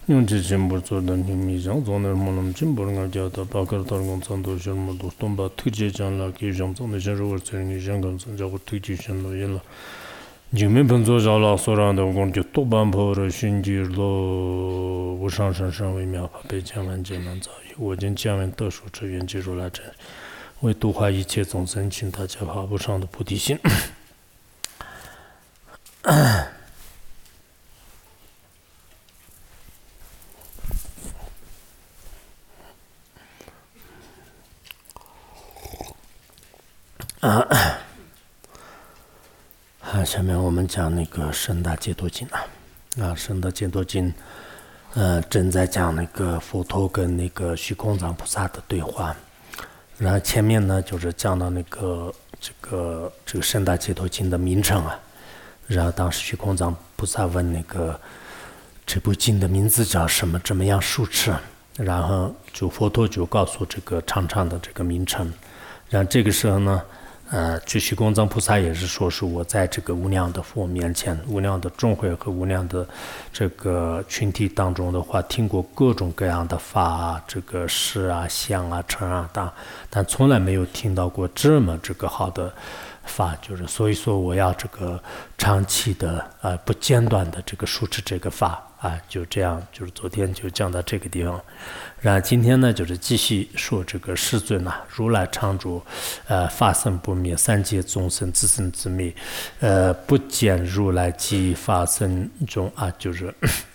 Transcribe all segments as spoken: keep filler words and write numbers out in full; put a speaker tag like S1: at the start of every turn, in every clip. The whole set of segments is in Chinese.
S1: 用这进步做的你米上做的么能进步了叫的包括到工厂都是么都东把推荐讲了给上做的些如果在你香港参加过推荐上了也了你们本做着了所让的工就多半跑了寻机了无上山上为苗被讲完艰难遭遇我今讲完特殊志愿技术来着为度化一切众生请大家爬不上的菩提心啊，下面我们讲那个深大解脱经啊，啊，深大解脱经，呃，正在讲那个佛陀跟那个虚空藏菩萨的对话，然后前面呢就是讲到那个这个这个深大解脱经的名称啊，然后当时虚空藏菩萨问那个这部经的名字叫什么，怎么样书持，然后就佛陀就告诉这个长长的这个名称，然后这个时候呢。呃，这虚空藏菩萨也是说，是我在这个无量的佛面前，无量的众会和无量的这个群体当中的话，听过各种各样的法啊，这个事啊、相啊、成啊等，但从来没有听到过这么这个好的法，就是所以说我要这个长期的呃不间断的这个输持这个法啊，就这样，就是昨天就讲到这个地方。然后今天呢，就是继续说这个世尊呐、啊，如来常住，呃，法身不灭，三界众生自生自灭，呃，不见如来即法身中啊，就是。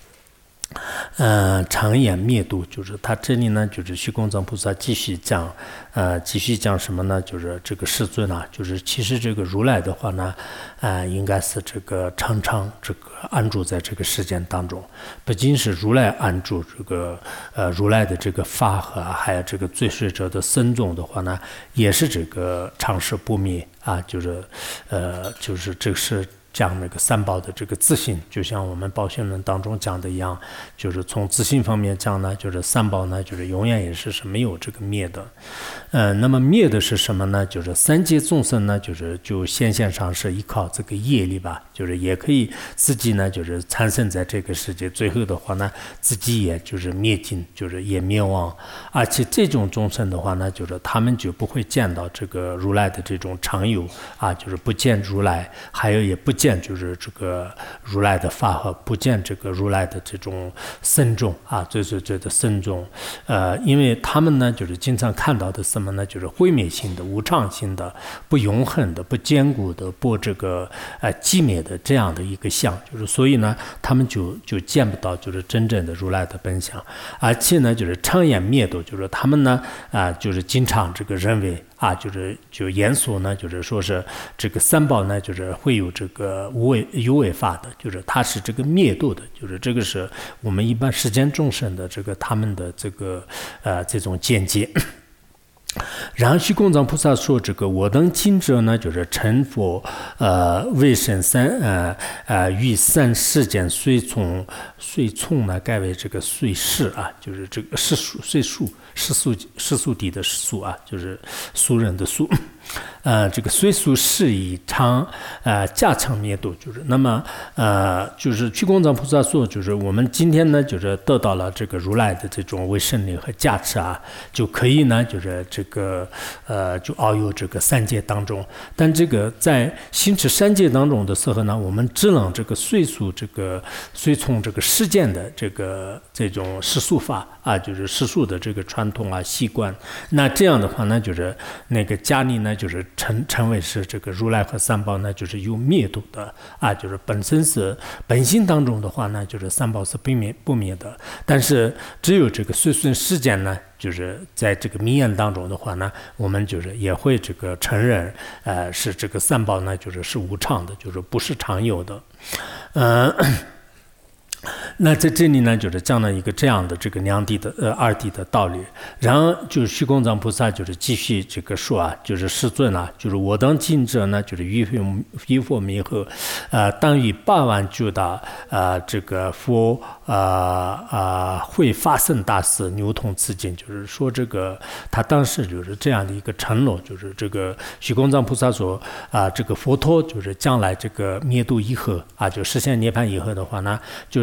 S1: 呃，常言灭度，就是他这里呢，就是虚空藏菩萨继续讲，呃，继续讲什么呢？就是这个世尊啊，就是其实这个如来的话呢，呃，应该是这个常常这个安住在这个世间当中，不仅是如来安住这个呃如来的这个法和还有这个追随者的僧众的话呢，也是这个常时不灭啊，就是呃，就是这个是。讲那个三宝的这个自信，就像我们宝训论当中讲的一样，就是从自信方面讲呢，就是三宝呢，就是永远也是是没有这个灭的。呃，那么灭的是什么呢？就是三界众生呢，就是就显现上是依靠这个业力吧，就是也可以自己呢，就是产生在这个世界，最后的话呢，自己也就是灭尽，就是也灭亡。而且这种众生的话呢，就是他们就不会见到这个如来的这种常有啊，就是不见如来，还有也不见就是这个如来的法和不见这个如来的这种僧众啊，最最最的僧众，呃，因为他们呢，就是经常看到的什么呢？就是毁灭性的、无常性的、不永恒的、不坚固的、不这个呃寂灭的这样的一个相，就是所以呢，他们就就见不到就是真正的如来的本相，而且呢，就是常言灭度，就是他们呢啊、呃，就是经常这个认为。啊，就是就严肃呢，就是说是这个三宝呢，就是会有这个无为有为法的，就是它是这个灭度的，就是这个是我们一般世间众生的这个他们的这个呃这种见解。然后虚空藏菩萨说：“这个我等今者呢，就是成佛，呃，为生三呃呃于三世间随从随从呢，改为这个随世啊，就是这个世俗随俗世俗世俗地的俗啊，就是俗人的俗。”呃，这个随俗是以常呃加强灭度，就是那么呃，就是虚空藏菩萨说，就是我们今天呢，就是得到了这个如来的这种威胜力和加持啊，就可以呢，就是这个呃，就遨游这个三界当中。但这个在行持三界当中的时候呢，我们只能这个随俗这个随从这个世间的这个这种世俗法啊，就是世俗的这个传统啊习惯。那这样的话呢，就是那个家里呢。就是成成为是这个如来和三宝呢，就是有灭度的啊，就是本身是本性当中的话呢，就是三宝是不灭不灭的，但是只有这个随顺世间呢，就是在这个名言当中的话呢，我们就是也会这个承认，呃，是这个三宝呢，就是是无常的，就是不是常有的，嗯、呃。那在这里呢，就是讲了一个这样的这个两谛的呃二谛的道理，然后就是虚空藏菩萨就是继续这个说啊，就是世尊啊，就是我等今者呢，就是于佛于佛弥合，呃，当于八万九大呃这个佛呃呃会发生大事，流通此经，就是说这个他当时就是这样的一个承诺，就是这个虚空藏菩萨说啊、呃，这个佛陀就是将来这个灭度以后啊，就实现涅槃以后的话呢，就那么我。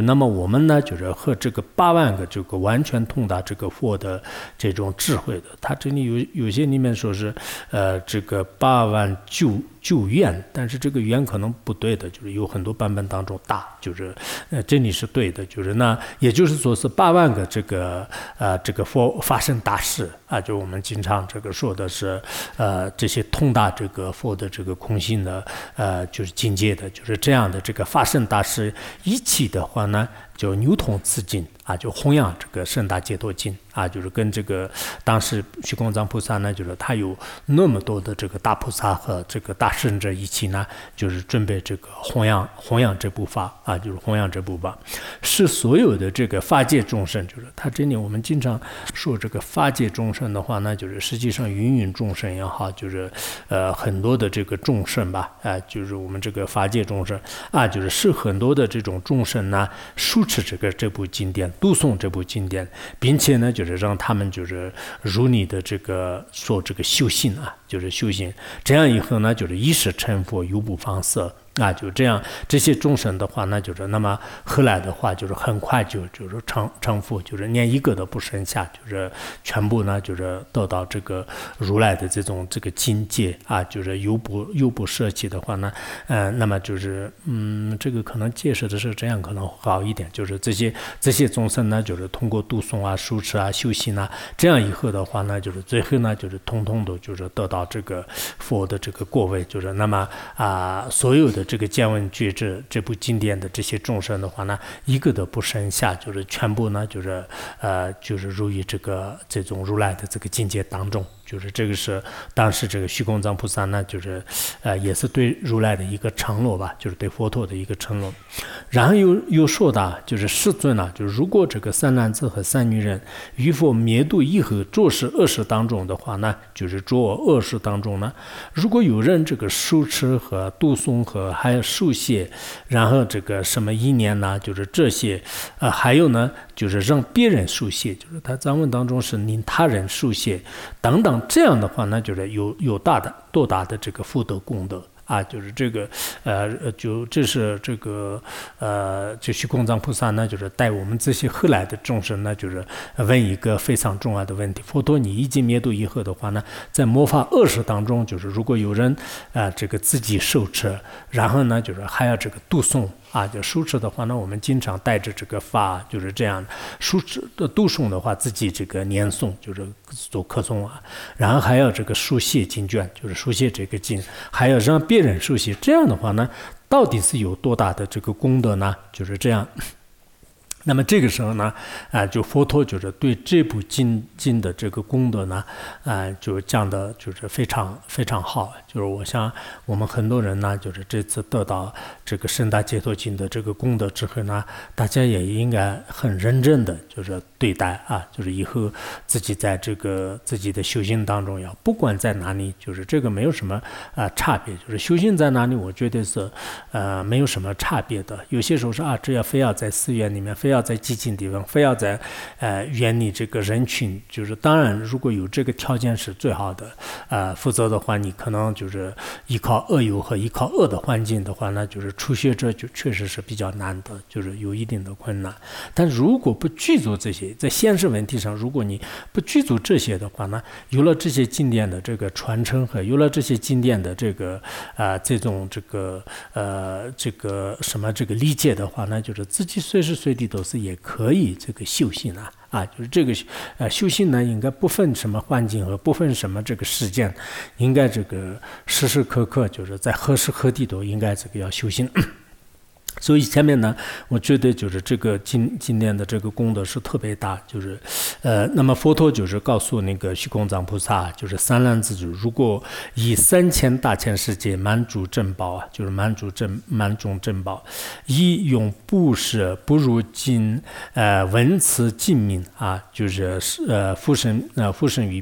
S1: 我们呢就是和这个八万个这个完全通达这个佛的这种智慧的，它这里有有些里面说是呃这个八万九九愿，但是这个愿可能不对的，就是有很多版本当中大，就是呃这里是对的，就是那也就是说是八万个这个呃这个佛发生大事啊，就我们经常这个说的是呃这些通达这个佛的这个空性的呃就是境界的，就是这样的这个发生大事一起的话呢，就牛同此经啊，就弘扬这个圣大解脱经啊，就是跟这个当时虚空藏菩萨呢，就是他有那么多的这个大菩萨和这个大圣者一起呢，就是准备这个弘扬弘扬这部法啊，就是弘扬这部法，是所有的这个法界众生，就是他这里我们经常说这个法界众生的话呢，就是实际上芸芸众生也好，就是呃很多的这个众生吧，啊、呃，就是我们这个法界众生啊，就是是很多的这种众生呢，书持这个这部经典。读诵这部经典，并且呢，就是让他们就是如你的这个说这个修行啊，就是修行，这样以后呢，就是一时成佛，犹不放色。啊，就这样，这些众生的话，那就是那么后来的话，就是很快就就是成成佛，就是连一个都不剩下，就是全部呢，就是得到这个如来的这种这个境界啊，就是犹不犹不舍弃的话呢，呃，那么就是嗯，这个可能解释的是这样可能好一点，就是这些这些众生呢，就是通过读诵啊、书持啊、修行啊，这样以后的话呢，就是最后呢，就是通通的就是得到这个佛的这个果位，就是那么啊、呃，所有的。这个见闻觉知这部经典的这些众生的话呢，一个都不剩下，就是全部呢，就是呃，就是入于这个这种如来的这个境界当中。就是这个是当时这个虚空藏菩萨呢，就是呃也是对如来的一个承诺吧，就是对佛陀的一个承诺。然后又又说的，就是世尊啊，就是如果这个三男子和三女人与佛灭度以后，着实恶事当中的话呢，就是着恶事当中呢，如果有人这个受持和读诵和还有书写，然后这个什么意念呢，就是这些，呃，还有呢，就是让别人书写，就是他藏文当中是令他人书写等等。这样的话呢，就是有有大的多大的这个福德功德啊，就是这个呃，就这是这个呃，就虚空藏菩萨呢，就是带我们这些后来的众生呢，就是问一个非常重要的问题：佛陀，你已经灭度以后的话呢，在末法恶事当中，就是如果有人啊、呃，这个自己受持，然后呢，就是还要这个读诵。啊，就书持的话呢，我们经常带着这个法，就是这样。书持的读诵的话，自己这个念诵，就是做课诵啊，然后还要这个书写经卷，就是书写这个经，还要让别人书写。这样的话呢，到底是有多大的这个功德呢？就是这样。那么这个时候呢，啊、呃，就佛陀就是对这部经经的这个功德呢，啊、呃，就讲的就是非常非常好。就是我想我们很多人呢，就是这次得到这个圣大解脱经的这个功德之后呢，大家也应该很认真的就是对待啊，就是以后自己在这个自己的修行当中要不管在哪里，就是这个没有什么啊、呃、差别，就是修行在哪里，我觉得是呃没有什么差别的。有些时候是啊，这要非要在寺院里面，非要在寂静地方，非要在呃远离这个人群，就是当然如果有这个条件是最好的，呃，否则的话你可能就是依靠恶友和依靠恶的环境的话，那就是初学者就确实是比较难的，就是有一定的困难。但如果不具足这些，在现实问题上，如果你不具足这些的话呢，有了这些经典的这个传承和有了这些经典的这个啊、呃、这种这个呃这个什么这个理解的话呢，就是自己随时随地都是也可以这个修行啊。啊，就是这个呃修行呢，应该不分什么环境和不分什么这个时间，应该这个时时刻刻就是在何时何地都应该这个要修行。所以前面呢，我觉得就是这个今今年的这个功德是特别大，就是呃，那么佛陀就是告诉那个虚空藏菩萨，就是三男子主，如果以三千大千世界满足珍宝啊，就是满足珍满众珍宝，以用布施不如尽呃文辞尽命啊，就是呃福生呃福生于彼。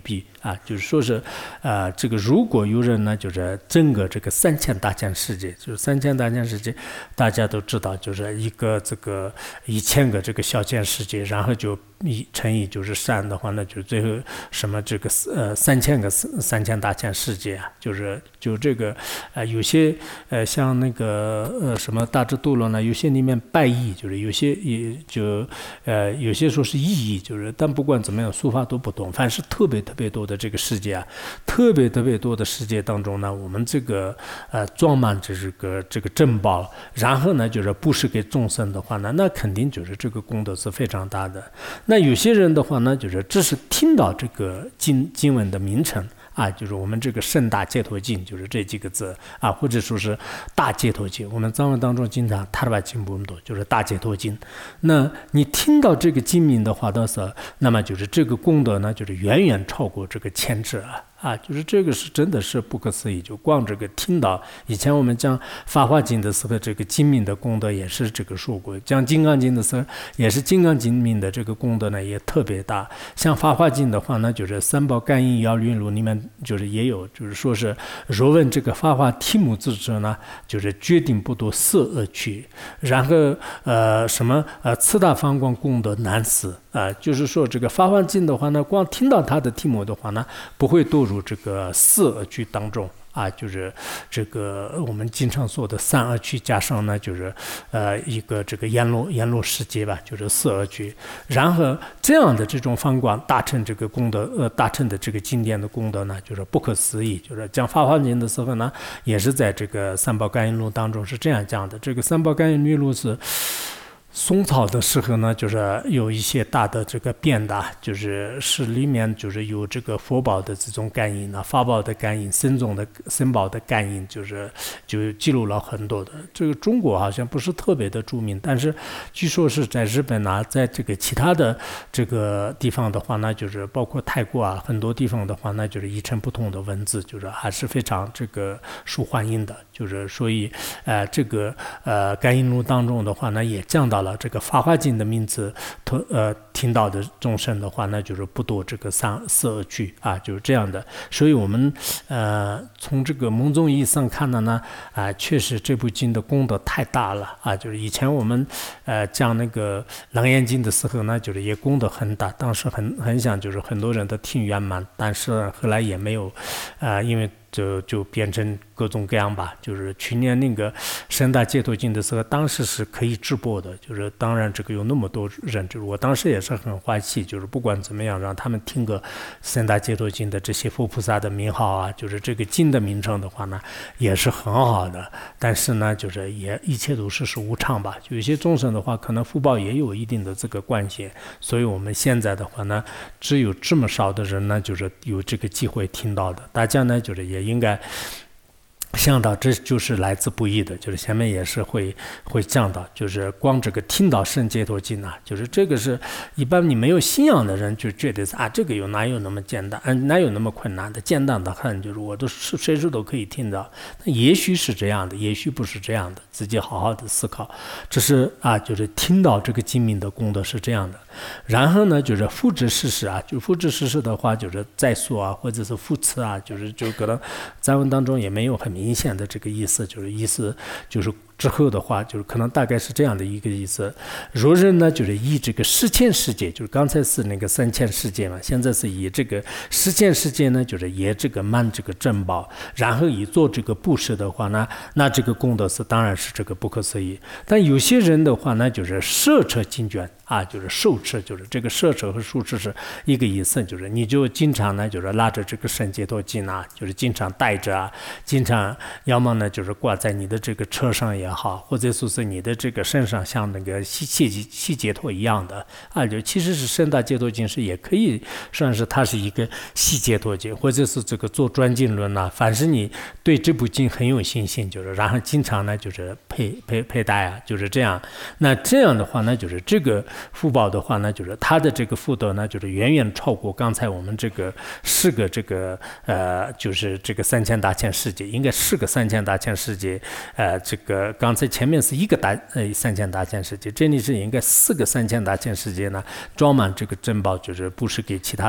S1: 啊，就是说是，呃，这个如果有人呢，就是整个这个三千大千世界，就是三千大千世界，大家都知道，就是一个这个一千个这个小千世界，然后就一乘以就是三的话，那就最后什么这个呃三千个三千大千世界啊，就是就这个呃有些呃像那个呃什么大智度论呢，有些里面拜义，就是有些也就呃有些说是意义，就是但不管怎么样，说法都不同，凡是特别特别多的这个世界啊，特别特别多的世界当中呢，我们这个呃装满这个这个珍宝，然后呢就是布施给众生的话呢，那肯定就是这个功德是非常大的。那有些人的话呢，就是只是听到这个经经文的名称啊，就是我们这个圣大解脱经，就是这几个字啊，或者说是大解脱经，我们藏文当中经常塔巴经不多，就是大解脱经。那你听到这个经名的话的时候，那么就是这个功德呢，就是远远超过这个千智啊。啊，就是这个是真的是不可思议，就光这个听到，以前我们讲《法华经》的时候，这个经名的功德也是这个说过；讲《金刚经》的时候，也是金刚经名的这个功德呢也特别大。像《法华经》的话呢，就是三宝感应要论录里面就是也有，就是说是若问这个法华题目之者呢，就是决定不堕色恶趣，然后呃什么呃四大方光功德难思啊、呃，就是说这个《法华经》的话呢，光听到它的题目的话呢，不会堕入这个四恶趣当中啊，就是这个我们经常说的三恶趣，加上呢就是呃一个这个阎罗阎罗世界吧，就是四恶趣。然后这样的这种方光大乘这个功德，呃大乘的这个经典的功德呢，就是不可思议。就是讲《法华经》的时候呢，也是在这个三宝感应录当中是这样讲的。这个三宝感应录是宋朝的时候呢，就是有一些大的这个变大，就是是里面就是有这个佛宝的这种感应呢，法宝的感应，僧众的僧宝的感应，就是就记录了很多的。这个中国好像不是特别的著名，但是据说是在日本啊，在这个其他的这个地方的话呢，就是包括泰国啊，很多地方的话呢，就是译成不同的文字，就是还是非常这个受欢迎的。就是所以呃这个呃感应录当中的话呢，也讲到了这个《法华经》的名字，呃听到的众生的话呢，就是不堕这个三四恶趣啊，就是这样的。所以我们呃从这个某种意义上看呢呢啊、呃，确实这部经的功德太大了啊。就是以前我们呃讲那个《楞严经》的时候呢，就是也功德很大，当时很很想就是很多人都听圆满，但是后来也没有啊、呃，因为就就变成各种各样吧。就是去年那个圣大解脱经的时候，当时是可以直播的，就是当然这个有那么多人，就是我当时也是很欢喜，就是不管怎么样让他们听个圣大解脱经的这些佛菩萨的名号啊，就是这个经的名称的话呢，也是很好的。但是呢，就是也一切都是是无常吧，就有些众生的话，可能福报也有一定的这个关系，所以我们现在的话呢，只有这么少的人呢，就是有这个机会听到的，大家呢就是也应该想到这就是来自不易的，就是前面也是会会讲到，就是光这个听到圣解脱经啊，就是这个是一般你没有信仰的人就觉得啊，这个有哪有那么简单，嗯，哪有那么困难的，简单的很，就是我都是随时都可以听到。那也许是这样的，也许不是这样的，自己好好的思考。这是啊，就是听到这个经名的功德是这样的。然后呢，就是复制事实啊，就复制事实的话，就是再说啊，或者是复词啊，就是就可能在文当中也没有很明显的这个意思，就是意思就是之后的话，就是可能大概是这样的一个意思。若人呢，就是以这个十千世界，就是刚才是那个三千世界嘛，现在是以这个十千世界呢，就是也这个满这个珍宝，然后以做这个布施的话呢，那这个功德是当然是这个不可思议。但有些人的话呢，就是摄持经卷啊，就是受持，就是这个摄持和受持是一个意思，就是你就经常呢，就是拉着这个圣解脱经啊，就是经常带着啊，经常要么呢就是挂在你的这个车上也好，或者说是你的这个身上像那个细细细解脱一样的啊，就其实是圣大解脱经是也可以算是它是一个细解脱经，或者是这个做专经论啊，凡是你对这部经很有信心，就是然后经常呢就是佩佩佩戴啊，就是这样。那这样的话呢，就是这个福报的话呢，就是它的这个福德呢，就是远远超过刚才我们这个四个这个呃，就是这个三千大千世界，应该四个三千大千世界，呃，这个刚才前面是一个大呃三千大千世界，这里是应该四个三千大千世界呢，装满这个珍宝，就是布施给其他的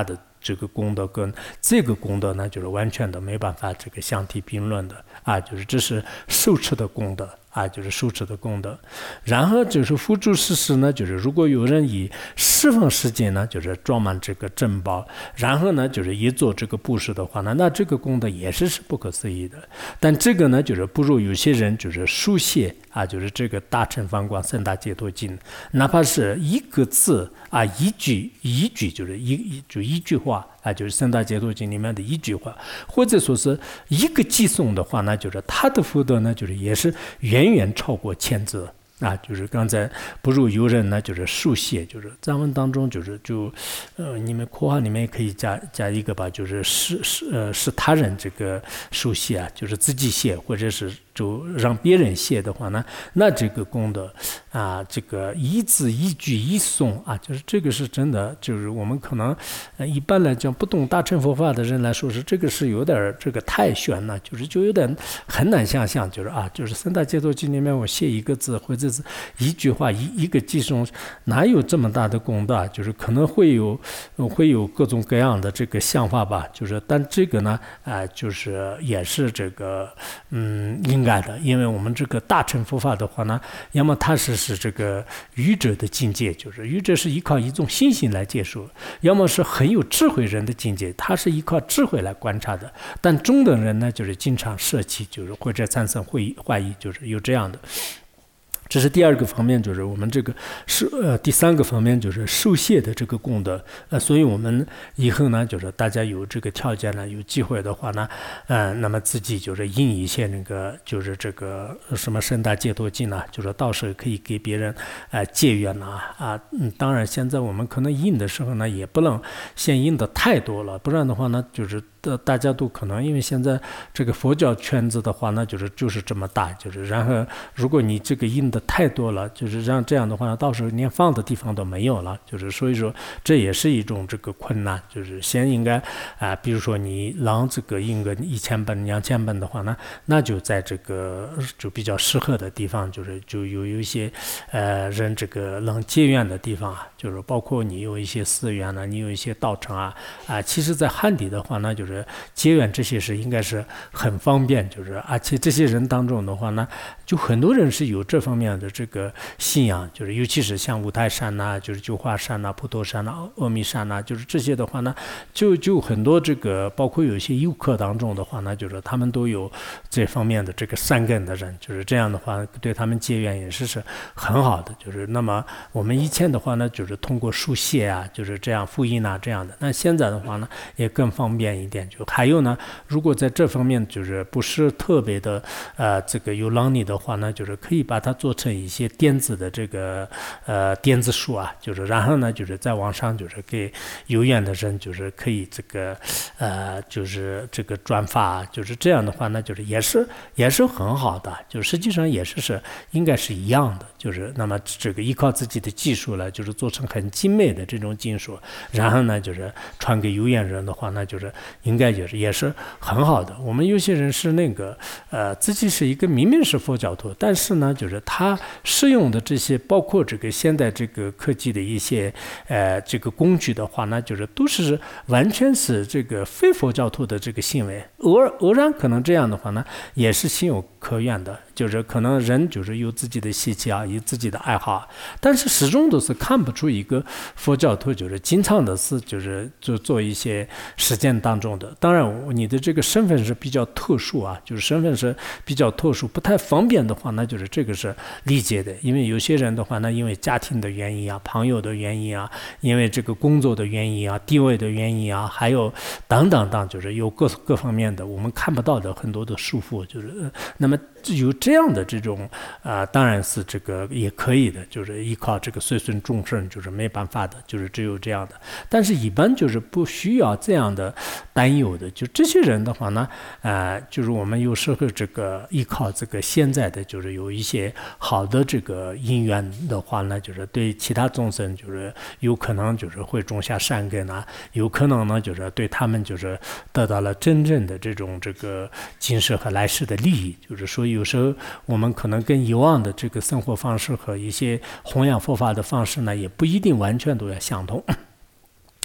S1: 这个功德跟这个功德呢，就是完全的没办法这个相提并论的啊，就是这是受持的功德。啊，就是受持的功德，然后就是付诸施施呢，就是如果有人以十分时间呢，就是装满这个珍宝，然后呢，就是一做这个布施的话呢，那这个功德也是是不可思议的。但这个呢，就是不如有些人就是书写啊，就是这个大乘方广三大解脱经，哪怕是一个字啊，一句一句就是一就一句话。啊，就是三大解脱经里面的一句话，或者说是一个寄送的话，那就是他的福德呢，就是也是远远超过千字啊。就是刚才不如有人呢，就是书写，就是藏文当中就是就呃，你们括号里面也可以加加一个吧，就是是是呃是他人这个书写啊，就是自己写或者是。就让别人写的话呢，那这个功德啊，这个一字一句一诵啊，就是这个是真的，就是我们可能、呃、一般来讲不懂大乘佛法的人来说是这个是有点这个太玄了，就是就有点很难想象，就是啊，就是三大解脱经里面我写一个字或者是一句话一一个寄送，哪有这么大的功德？就是可能会有会有各种各样的这个想法吧，就是但这个呢，啊、呃，就是也是这个嗯应。的，因为我们这个大乘佛法的话呢，要么它是是这个愚者的境界，就是愚者是依靠一种信心来接受；要么是很有智慧人的境界，他是依靠智慧来观察的。但中等人呢，就是经常舍弃，就是或者产生会怀疑，就是有这样的。这是第二个方面，就是我们这个是呃第三个方面就是受谢的这个功德，呃，所以我们以后呢，就是大家有这个条件呢，有机会的话呢，呃，那么自己就是印一些那个就是这个什么三大解脱经啊，就是到时候可以给别人呃结缘呐啊，嗯，当然现在我们可能印的时候呢，也不能先印的太多了，不然的话呢，就是大家都可能因为现在这个佛教圈子的话呢，就是就是这么大，就是然后如果你这个印的太多了，就是让这样的话呢，到时候连放的地方都没有了，就是所以说这也是一种这个困难，就是先应该啊、呃，比如说你让这个印个一千本、两千本的话呢，那就在这个就比较适合的地方，就是就有有一些呃人这个能结缘的地方啊，就是包括你有一些寺院呢，你有一些道场啊啊，其实在汉地的话呢，就是结缘这些是应该是很方便，就是而且这些人当中的话呢，就很多人是有这方面的这个信仰，就是尤其是像五台山呐、啊，就是九华山呐、啊、普陀山呐、啊、阿弥山呐、啊，就是这些的话呢，就就很多这个包括有些游客当中的话呢，就是他们都有这方面的这个善根的人，就是这样的话对他们结缘也是是很好的，就是那么我们以前的话呢，就是通过书写啊，就是这样复印啊这样的，那现在的话呢也更方便一点。就还有呢，如果在这方面就是不是特别的呃这个有能力的话呢，就是可以把它做成一些电子的这个呃电子书啊，就是然后呢就是在网上就是给有缘的人就是可以这个呃就是这个转发，就是这样的话呢就是也是也是很好的，就实际上也是是应该是一样的，就是那么这个依靠自己的技术了，就是做成很精美的这种金属，然后呢就是传给有缘人的话，那就是应该也是也是很好的。我们有些人是那个呃自己是一个明明是佛教徒，但是呢就是他使用的这些包括这个现代这个科技的一些呃这个工具的话呢，就是都是完全是这个非佛教徒的这个行为，偶尔偶然可能这样的话呢也是情有可原的，就是可能人就是有自己的习气啊，有自己的爱好，但是始终都是看不出一个佛教徒就是经常的是就是就做一些实践当中的。当然你的这个身份是比较特殊啊，就是身份是比较特殊不太方便的话，那就是这个是理解的。因为有些人的话呢，因为家庭的原因啊，朋友的原因啊，因为这个工作的原因啊，地位的原因啊，还有等等等，就是有各各方面的我们看不到的很多的束缚，就是那么有这样的这种啊、呃，当然是这个也可以的，就是依靠这个随顺众生，就是没办法的，就是只有这样的。但是一般就是不需要这样的担忧的，就这些人的话呢，呃，就是我们有时候这个依靠这个现在的就是有一些好的这个因缘的话呢，就是对其他众生就是有可能就是会种下善根啊，有可能呢就是对他们就是得到了真正的这种这个今世和来世的利益，就是所以有时候我们可能跟以往的这个生活方式和一些弘扬佛法的方式呢，也不一定完全都要相同。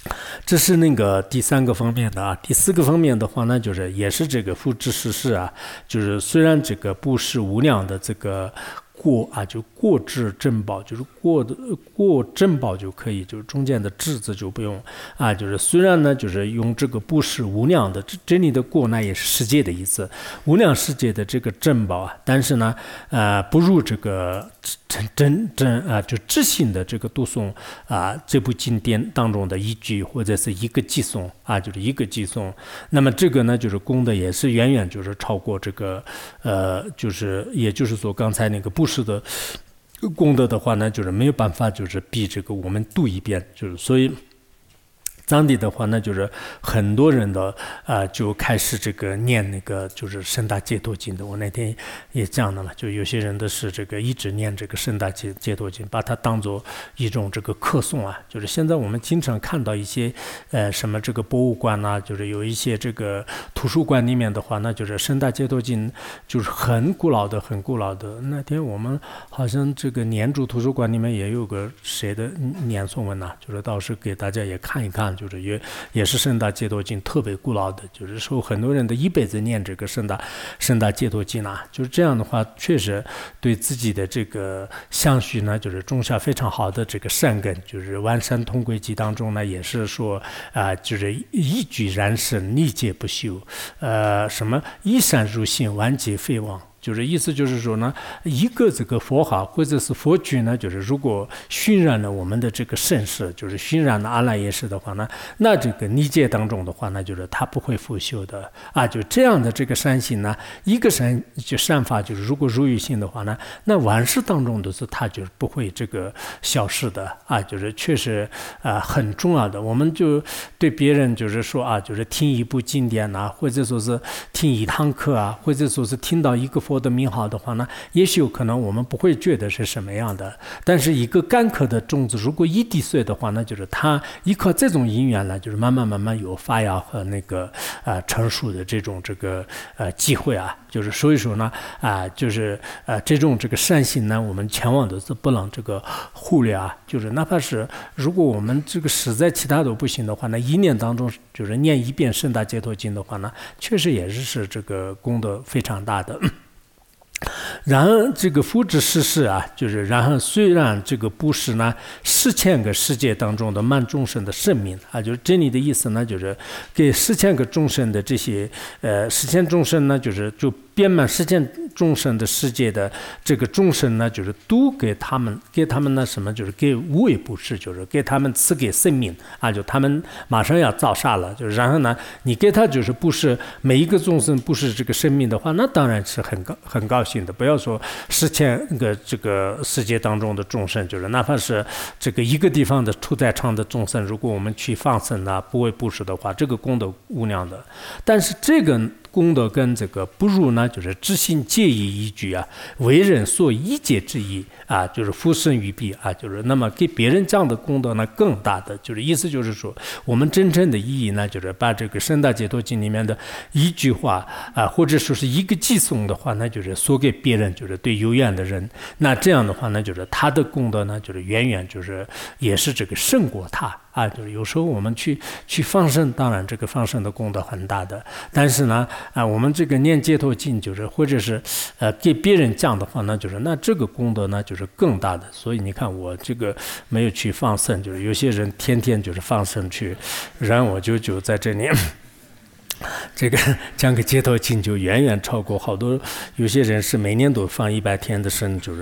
S1: 这是那个第三个方面的啊。第四个方面的话呢，就是也是这个复之实事啊，就是虽然这个不是无量的这个过啊，就过至正报，就是过的过正报就可以，就是中间的至字就不用啊。就是虽然呢，就是用这个不是无量的这里的过呢，也是世界的意思，无量世界的这个正报啊，但是呢，呃，不入这个真真真啊，就知性的这个读诵啊，这部经典当中的一句或者是一个寄诵啊，就是一个寄诵。那么这个呢，就是功德也是远远就是超过这个呃，就是也就是说刚才那个布施的功德的话呢，就是没有办法就是比这个我们读一遍，就是所以。当地的话呢，就是很多人的啊、呃、就开始这个念那个就是圣大解脱经的。我那天也讲了嘛，就有些人的是这个一直念这个圣大解解脱经，把它当做一种这个课诵啊。就是现在我们经常看到一些呃什么这个博物馆呐、啊，就是有一些这个图书馆里面的话，那就是圣大解脱经就是很古老的，很古老的。那天我们好像这个念珠图书馆里面也有个谁的念诵文呐、啊，就是到时给大家也看一看。就是也也是圣大解脱经特别古老的，就是说很多人的一辈子念这个圣大圣大解脱经啊，就是这样的话，确实对自己的这个相续呢，就是种下非常好的这个善根。就是完善通轨记当中呢，也是说啊、呃，就是一举然生，历劫不休，呃，什么一善入心，万劫废忘。就是意思就是说呢，一个这个佛号或者是佛具呢，就是如果熏染了我们的这个身世，就是熏染了阿赖耶识的话呢，那这个历劫当中的话呢，就是它不会腐朽的啊。就这样的这个善行呢，一个善就善法，就是如果如于心的话呢，那万事当中都是它就是不会这个消失的啊。就是确实啊、呃、很重要的。我们就对别人就是说啊，就是听一部经典呐、啊，或者说是听一堂课啊，或者说是听到一个佛的名号的话呢，也许有可能我们不会觉得是什么样的，但是一个干渴的种子，如果一滴水的话呢，就是它依靠这种因缘呢，就是慢慢慢慢有发芽和那个啊、呃、成熟的这种这个呃机会啊，就是所以说呢啊、呃、就是呃这种这个善行呢，我们千万都是不能这个忽略啊，就是哪怕是如果我们这个实在其他都不行的话，那一年当中就是念一遍圣大解脱经的话呢，确实也是是这个功德非常大的。然而这个复之实事啊，就是然后虽然这个不是呢四千个世界当中的万众生的生命啊，就是这里的意思呢，就是给四千个众生的这些呃四千众生呢，就是就遍满世间众生的世界的这个众生呢，就是都给他们给他们呢什么，就是给无为布施，就是给他们赐给生命啊，就他们马上要造杀了，就是然后呢，你给他就是布施每一个众生布施这个生命的话，那当然是很高很高兴的。不要说四千个这个世界当中的众生，就是哪怕是这个一个地方的屠宰场的众生，如果我们去放生啊，不为布施的话，这个功德无量的。但是这个功德跟这个不入呢，就是知行介意依据啊，为人所依戒之意啊，就是复生于彼啊，就是那么给别人这样的功德呢更大的，就是意思就是说，我们真正的意义呢，就是把这个圣大解脱经里面的一句话啊，或者说是一个寄诵的话，那就是说给别人，就是对有缘的人，那这样的话呢，就是他的功德呢，就是远远就是也是这个胜过他。啊，就是有时候我们去去放生，当然这个放生的功德很大的，但是呢，啊，我们这个念解脱经，就是或者是呃给别人讲的话呢，就是那这个功德呢就是更大的。所以你看我这个没有去放生，就是有些人天天就是放生去，然后我就就在这里。这个讲个解脱经就远远超过好多，有些人是每年都放一百天的生，就是。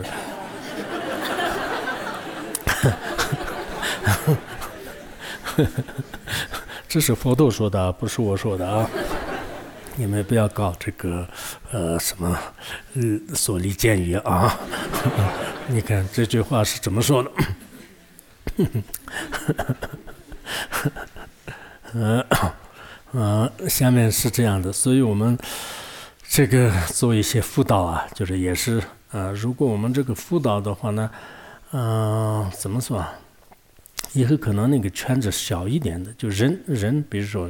S1: 这是佛陀说的，不是我说的啊！你们不要搞这个呃什么呃所立见语啊！你看这句话是怎么说的？呃呃，下面是这样的，所以我们这个做一些辅导啊，就是也是呃，如果我们这个辅导的话呢，嗯、呃，怎么说啊？也是可能那个圈子小一点的，就人人，比如说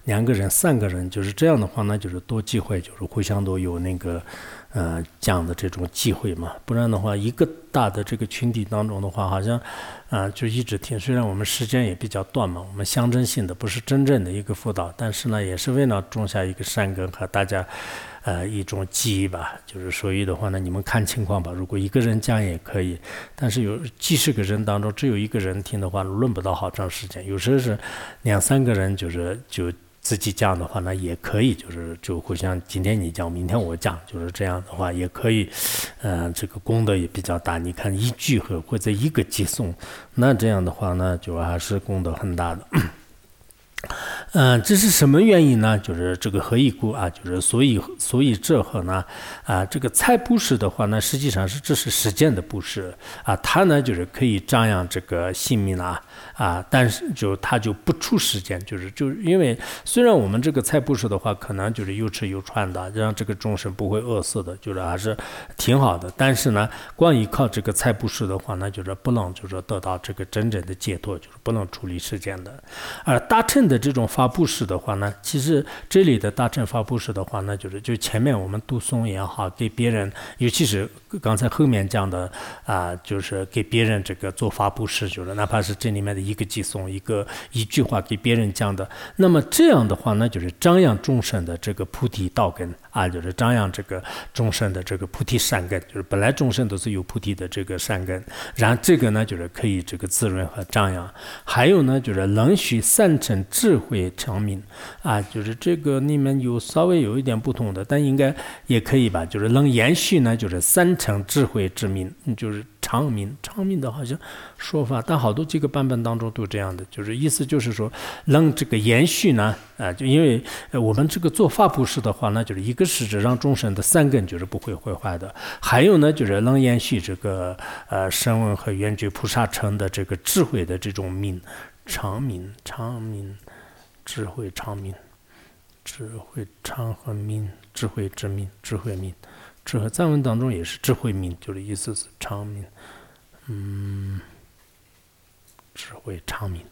S1: 两个人、三个人，就是这样的话呢，就是多机会，就是互相都有那个呃讲的这种机会嘛。不然的话，一个大的这个群体当中的话，好像啊、呃、就一直听。虽然我们时间也比较短嘛，我们象征性的不是真正的一个辅导，但是呢，也是为了种下一个善根和大家。呃，一种记忆吧，就是所以的话呢，你们看情况吧。如果一个人讲也可以，但是有几十个人当中只有一个人听的话，论不到好长时间。有时候是两三个人，就是就自己讲的话呢，也可以，就是就互相今天你讲，明天我讲，就是这样的话也可以。呃，这个功德也比较大。你看一句和或者一个偈颂，那这样的话呢，就还是功德很大的。嗯、呃，这是什么原因呢？就是这个何以故啊？就是所以，所以这和呢啊，这个菜布施的话呢，实际上是这是实践的布施啊，它呢就是可以张扬这个性命啊啊，但是就它就不出实践，就是就是因为虽然我们这个菜布施的话，可能就是有吃有穿的，让这个众生不会饿死的，就是还是挺好的。但是呢，光依靠这个菜布施的话呢，就是不能就是得到这个真正的解脱，就是不能处理实践的。而大乘的这种发布施的话呢，其实这里的大乘发布施的话呢，就是就前面我们读诵也好，给别人，尤其是刚才后面讲的啊、呃，就是给别人这个做发布施，就是哪怕是这里面的一个偈颂，一个一句话给别人讲的，那么这样的话呢，就是张扬众生的这个菩提道根啊，就是张扬这个众生的这个菩提善根，就是本来众生都是有菩提的这个善根，然后这个呢就是可以这个滋润和张扬。还有呢，就是能许三乘智慧长明啊，就是这个里面有稍微有一点不同的，但应该也可以吧。就是能延续呢，就是三乘智慧之明，就是长明。长明的好像说法，但好多几个版本当中都这样的，就是意思就是说，能这个延续呢，啊，就因为我们这个做法布施的话呢，就是一个是指让众生的三根就是不会毁坏的，还有呢就是能延续这个呃声闻和缘觉菩萨乘的这个智慧的这种明。长明，长明，智慧长明，智慧长和明，智慧之明，智慧明，智慧藏文当中也是智慧明，就是意思是长明，嗯，智慧长明，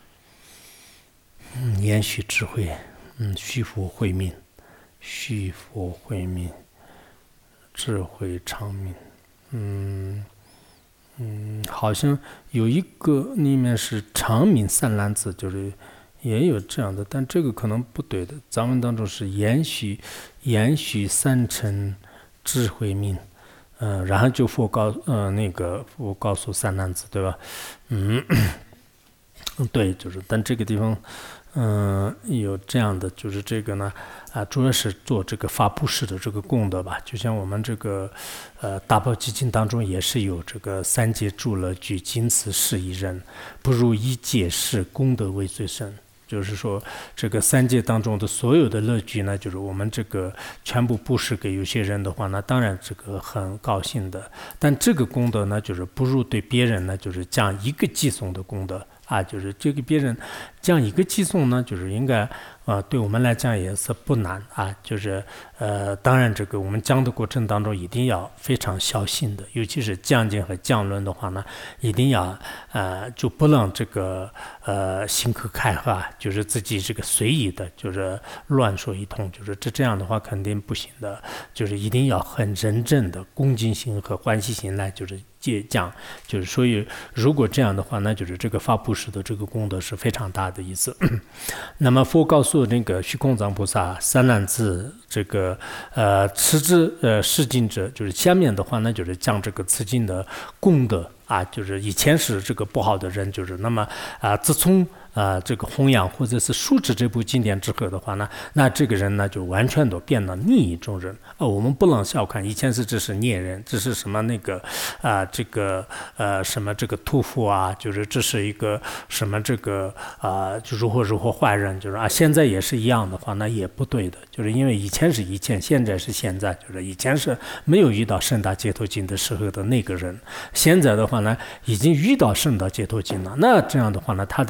S1: 嗯，延续智慧，嗯，续福慧明，续福慧明，智慧长明，嗯。嗯，好像有一个里面是长明三篮子，就是也有这样的，但这个可能不对的。咱们当中是延续延续三乘智慧明，嗯、呃，然后就佛告呃那个佛告诉三篮子，对吧？嗯，对，就是，但这个地方。嗯，有这样的，就是这个呢，啊，主要是做这个发布施的这个功德吧。就像我们这个，呃，大宝基金当中也是有这个三界诸乐具，仅此是一人，不如一界是功德为最深。就是说，这个三界当中的所有的乐具呢，就是我们这个全部布施给有些人的话呢，当然这个很高兴的。但这个功德呢，就是不如对别人呢，就是讲一个偈颂的功德。啊，就是这个别人讲一个偈颂呢，就是应该呃，对我们来讲也是不难啊。就是呃，当然这个我们讲的过程当中一定要非常小心的，尤其是讲经和讲论的话呢，一定要呃就不能这个呃信口开河，就是自己这个随意的，就是乱说一通，就是这这样的话肯定不行的，就是一定要很认真的恭敬心和欢喜心来，就是接讲，就是所以如果这样的话，那就是这个发布施的这个功德是非常大的意思。那么佛告诉那个虚空藏菩萨三篮子这个呃持之呃示敬者，就是下面的话呢，就是讲这个持敬的功德啊，就是以前是这个不好的人，就是那么啊、呃，自从啊、呃，这个弘扬或者是述职这部经典之后的话呢，那这个人呢就完全都变了逆一种人。哦，我们不能小看，以前是这是孽人，这是什么那个啊、呃，这个呃什么这个屠夫啊，就是这是一个什么这个啊、呃，就如何如何坏人，就是啊，现在也是一样的话，那也不对的，就是因为以前是以前，现在是现在，就是以前是没有遇到圣大解脱经的时候的那个人，现在的话呢，已经遇到圣大解脱经了，那这样的话呢，他的相续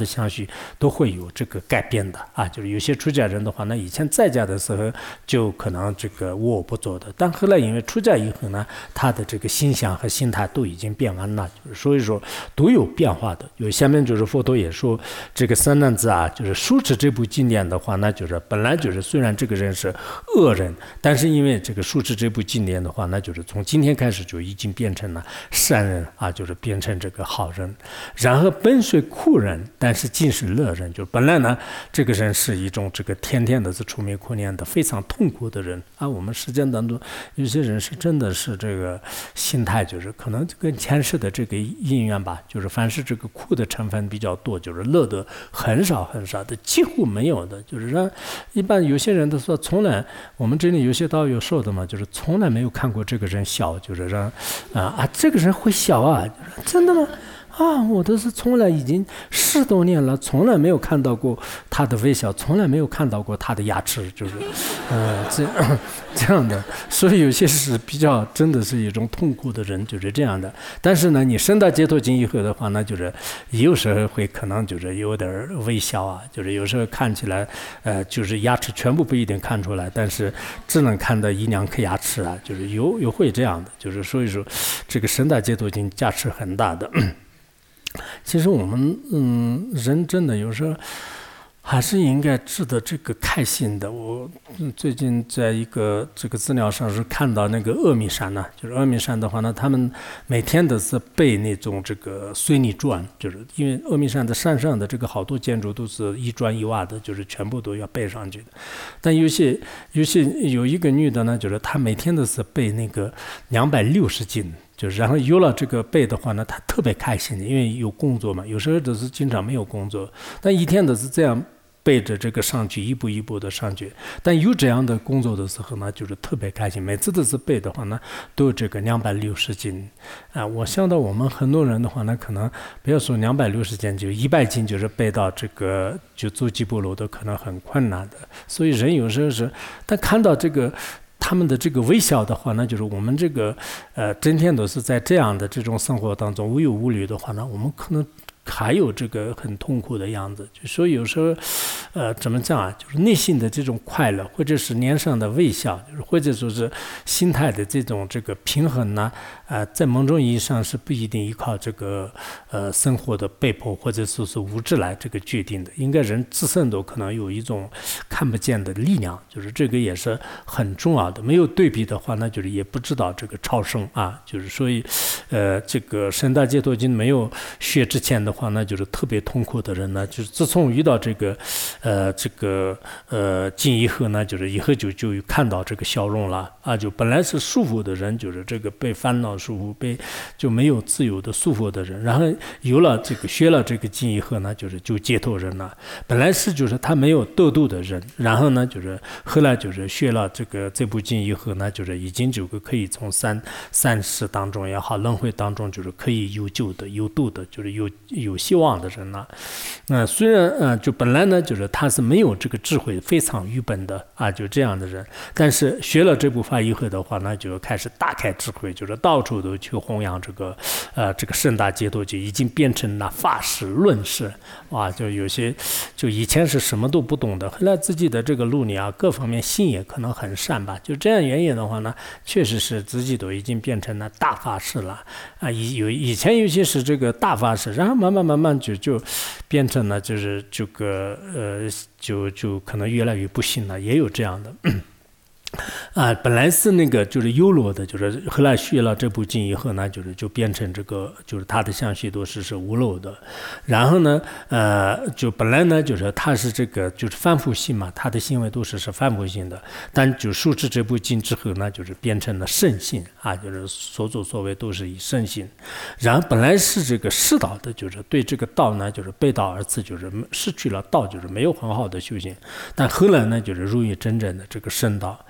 S1: 都会有这个改变的啊。就是有些出家人的话，那以前在家的时候就可能这个无我不作的，但后来因为出家以后呢，他的这个心想和心态都已经变完了，就是所以说都有变化的。有下面就是佛陀也说，这个三男子啊，就是书持这部经典的话，那就是本来就是虽然这个人是恶人，但是因为这个书持这部经典的话，那就是从今天开始就已经变成了善人啊，就是变成这个好人。然后本虽苦人，但是尽是乐人，就本来呢这个人是一种这个天天的是愁眉苦脸的非常痛苦的人啊。我们实践当中有些人是真的是这个心态就是可能跟前世的这个因缘吧，就是凡是这个苦的成分比较多，就是乐的很少很少的，几乎没有的。就是让一般有些人都说从来我们这里有些道友说的嘛，就是从来没有看过这个人笑，就是让啊啊这个人会笑啊，真的吗？啊，我都是从来已经十多年了，从来没有看到过他的微笑，从来没有看到过他的牙齿，就是，呃，这这样的。所以有些是比较真的是一种痛苦的人，就是这样的。但是呢，你升到解脱经以后的话呢，就是有时候会可能就是有点微笑啊，就是有时候看起来，呃，就是牙齿全部不一定看出来，但是只能看到一两颗牙齿啊，就是有有会这样的。就是所以说，这个升到解脱经价值很大的。其实我们嗯，人真的有时候还是应该值得这个开心的。我最近在一个这个资料上是看到那个阿米山呢，就是阿米山的话呢，他们每天都是背那种这个水泥砖，就是因为阿米山的山上的这个好多建筑都是一砖一瓦的，就是全部都要背上去的。但有些有些有一个女的呢，就是她每天都是背那个两百六十斤。就是然后有了这个背的话呢，他特别开心的，因为有工作嘛，有时候都是经常没有工作，但一天都是这样背着这个上去，一步一步的上去。但有这样的工作的时候呢，就是特别开心。每次都是背的话呢，都有这个两百六十斤啊。我想到我们很多人的话呢，可能不要说两百六十斤，就一百斤，就是背到这个就走几步路都可能很困难的。所以人有时候是，但看到这个。他们的这个微笑的话呢，就是我们这个呃，整天都是在这样的这种生活当中无忧无虑的话呢，我们可能还有这个很痛苦的样子。就所以有时候，呃，怎么讲啊？就是内心的这种快乐，或者是脸上的微笑，就是或者说是心态的这种这个平衡呢，呃，在某种意义上是不一定依靠这个呃生活的被迫或者说是物质来这个决定的。应该人自身都可能有一种看不见的力量，就是这个也是很重要的。没有对比的话，那就是也不知道这个超生啊。就是所以，呃，这个深大解脱经没有学之前的话，那就是特别痛苦的人呢，就是自从遇到这个，呃，这个呃经以后呢，就是以后就就看到这个笑容了啊。就本来是束缚的人，就是这个被烦恼束缚，被就没有自由的束缚的人，然后有了这个学了这个经以后呢，就是就解脱人了。本来是就是他没有得度的人，然后呢，就是后来就是学了这个这部经以后呢，就是已经这个可以从三三世当中也好，轮回当中就是可以有救的、有度的，就是有有希望的人了。那、呃、虽然呃，就本来呢，就是他是没有这个智慧，非常愚笨的啊，就这样的人。但是学了这部法以后的话呢，就开始大开智慧，就是到处都去弘扬这个呃这个盛大解脱经，已经变成了法师论师啊。就有些就以前是什么都不懂的，后来自己的这个路里啊，各方面心也可能很善吧。就这样原因的话呢，确实是自己都已经变成了大法师了啊。以有以前尤其是这个大法师，然后慢慢慢慢就就变成了就是这个呃就就可能越来越不幸了，也有这样的。啊，本来是那个就是优罗的，就是后来学了这部经以后呢，就是就变成这个，就是他的相续都是是无漏的。然后呢，呃，就本来呢，就是他是这个就是凡夫性嘛，他的行为都是是凡夫性的。但就受持这部经之后呢，就是变成了圣性啊，就是所作所为都是以圣性。然后本来是这个世道的，就是对这个道呢，就是背道而驰，就是失去了道，就是没有很好的修行。但后来呢，就是入于真正的这个圣道。然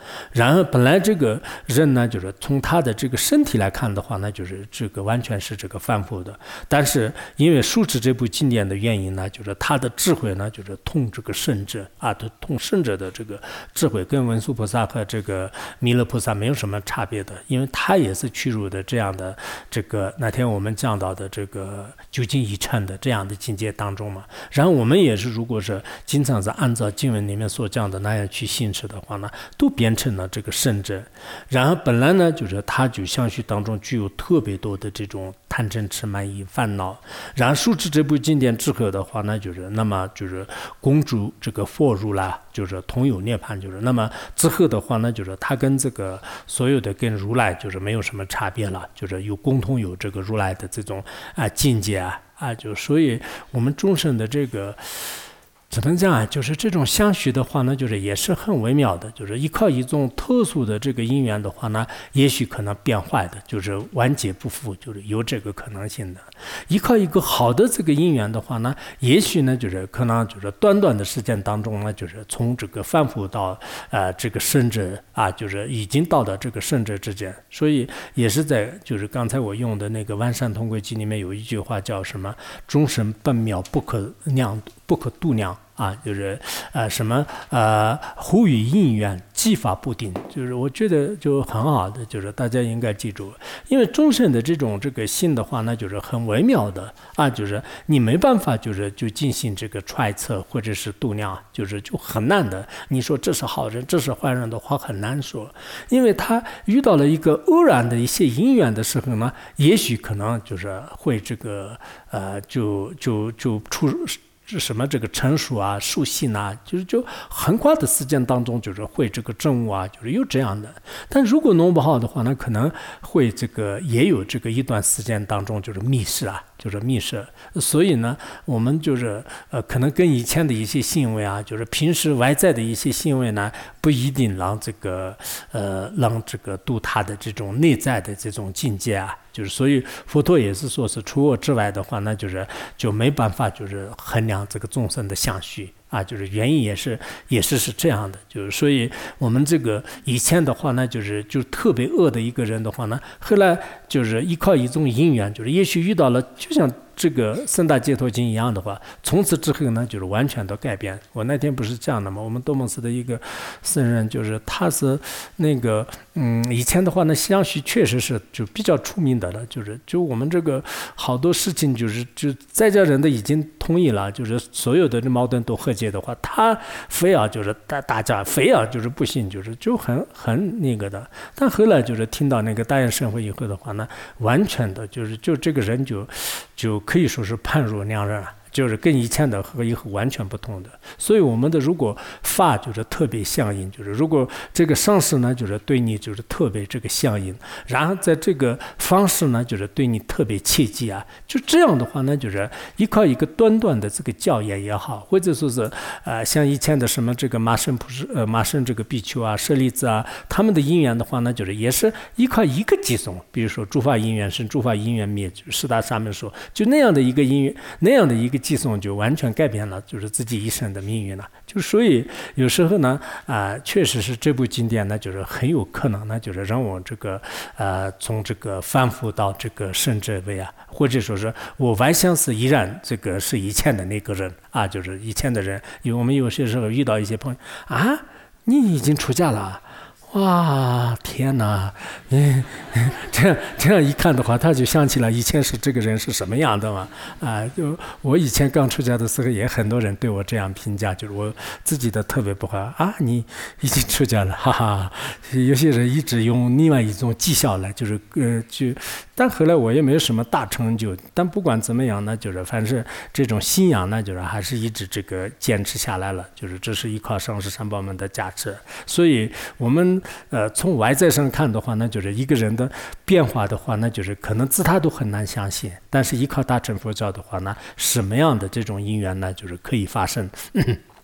S1: 然后本来这个人呢，就是从他的这个身体来看的话呢，就是这个完全是这个反复的。但是因为书持这部经典的原因呢，就是他的智慧呢，就是通这个圣者啊，通圣者的这个智慧，跟文殊菩萨和这个弥勒菩萨没有什么差别的，因为他也是屈辱的这样的这个那天我们讲到的这个究竟一乘的这样的境界当中嘛。然后我们也是，如果是经常是按照经文里面所讲的那样去行持的话呢，都变成了这个圣者。然后本来呢，就是他就相续当中具有特别多的这种贪嗔痴慢疑烦恼。然后书持这部经典之后的话呢，就是那么就是公主这个佛如来就是同有涅槃，就是那么之后的话呢，就是他跟这个所有的跟如来就是没有什么差别了，就是有共同有这个如来的这种啊境界啊啊，就所以我们众生的这个。怎么讲啊？就是这种相续的话呢，就是也是很微妙的，就是依靠一种特殊的这个因缘的话呢，也许可能变坏的，就是完结不复，就是有这个可能性的。依靠一个好的这个因缘的话呢，也许呢，就是可能就是短短的时间当中呢，就是从这个反复到呃这个圣者啊，就是已经到了这个圣者之间。所以也是在就是刚才我用的那个《万善同归经》里面有一句话叫什么？终身本妙不可量，不可度量。啊，就是呃什么呃呼与应缘，技法不定，就是我觉得就很好的，就是大家应该记住，因为众生的这种这个心的话，那就是很微妙的啊，就是你没办法就是就进行这个揣测或者是度量，就是就很难的。你说这是好人，这是坏人的话很难说，因为他遇到了一个偶然的一些因缘的时候呢，也许可能就是会这个呃就就就出。是什么这个成熟啊、熟悉啊，就是就很快的时间当中，就是会这个证悟啊，就是有这样的。但如果弄不好的话呢，可能会这个也有这个一段时间当中就是迷失啊，就是迷失。所以呢，我们就是呃，可能跟以前的一些行为啊，就是平时外在的一些行为呢，不一定让这个呃让这个度他的这种内在的这种境界啊。就是所以佛陀也是说是除我之外的话，那就是就没办法就是衡量这个众生的相续啊，就是原因也是也是是这样的，就是所以我们这个以前的话呢，就是就特别恶的一个人的话呢，后来就是依靠一种因缘，就是也许遇到了，就像这个三大解脱经一样的话，从此之后呢，就是完全的改变。我那天不是这样的吗？我们多蒙寺的一个僧人，就是他是那个嗯，以前的话呢，相续确实是就比较出名的了，就是就我们这个好多事情，就是就在家人都已经同意了，就是所有的矛盾都和解的话，他非要就是大大家非要就是不信，就是就很很那个的。但后来就是听到那个大愿生活以后的话呢，完全的就是就这个人就就可以说是判若两人了。就是跟以前的和以后完全不同的，所以我们的如果法就是特别相应，就是如果这个上师呢，就是对你就是特别这个相应，然后在这个方式呢，就是对你特别切记啊，就这样的话呢，就是依靠一个短短的这个教言也好，或者说是呃像以前的什么这个马胜普是呃马胜这个比丘啊、舍利子啊，他们的因缘的话呢，就是也是依靠一个寄送，比如说诸法因缘生，诸法因缘灭，就是四大沙门说，就那样的一个因缘，那样的一个寄送就完全改变了，就是自己一生的命运了。就所以有时候呢，啊、呃，确实是这部经典呢，就是很有可能呢，就是让我这个呃，从这个反复到这个圣者位啊，或者说是我完全是依然这个是以前的那个人啊，就是以前的人。因为我们有些时候遇到一些朋友啊，你已经出家了。哇，天哪！嗯，这样这样一看的话，他就想起了以前是这个人是什么样的嘛？啊，就我以前刚出家的时候，也很多人对我这样评价，就是我自己的特别不好啊，你已经出家了，哈哈。有些人一直用另外一种技巧来，就是呃，就，但后来我也没有什么大成就。但不管怎么样呢，就是反正这种信仰呢，就是还是一直这个坚持下来了，就是这是依靠上师三宝们的加持，所以我们。呃，从外在上看的话呢，就是一个人的变化的话呢，就是可能自他都很难相信，但是依靠大乘佛教的话呢，什么样的这种因缘呢，就是可以发生。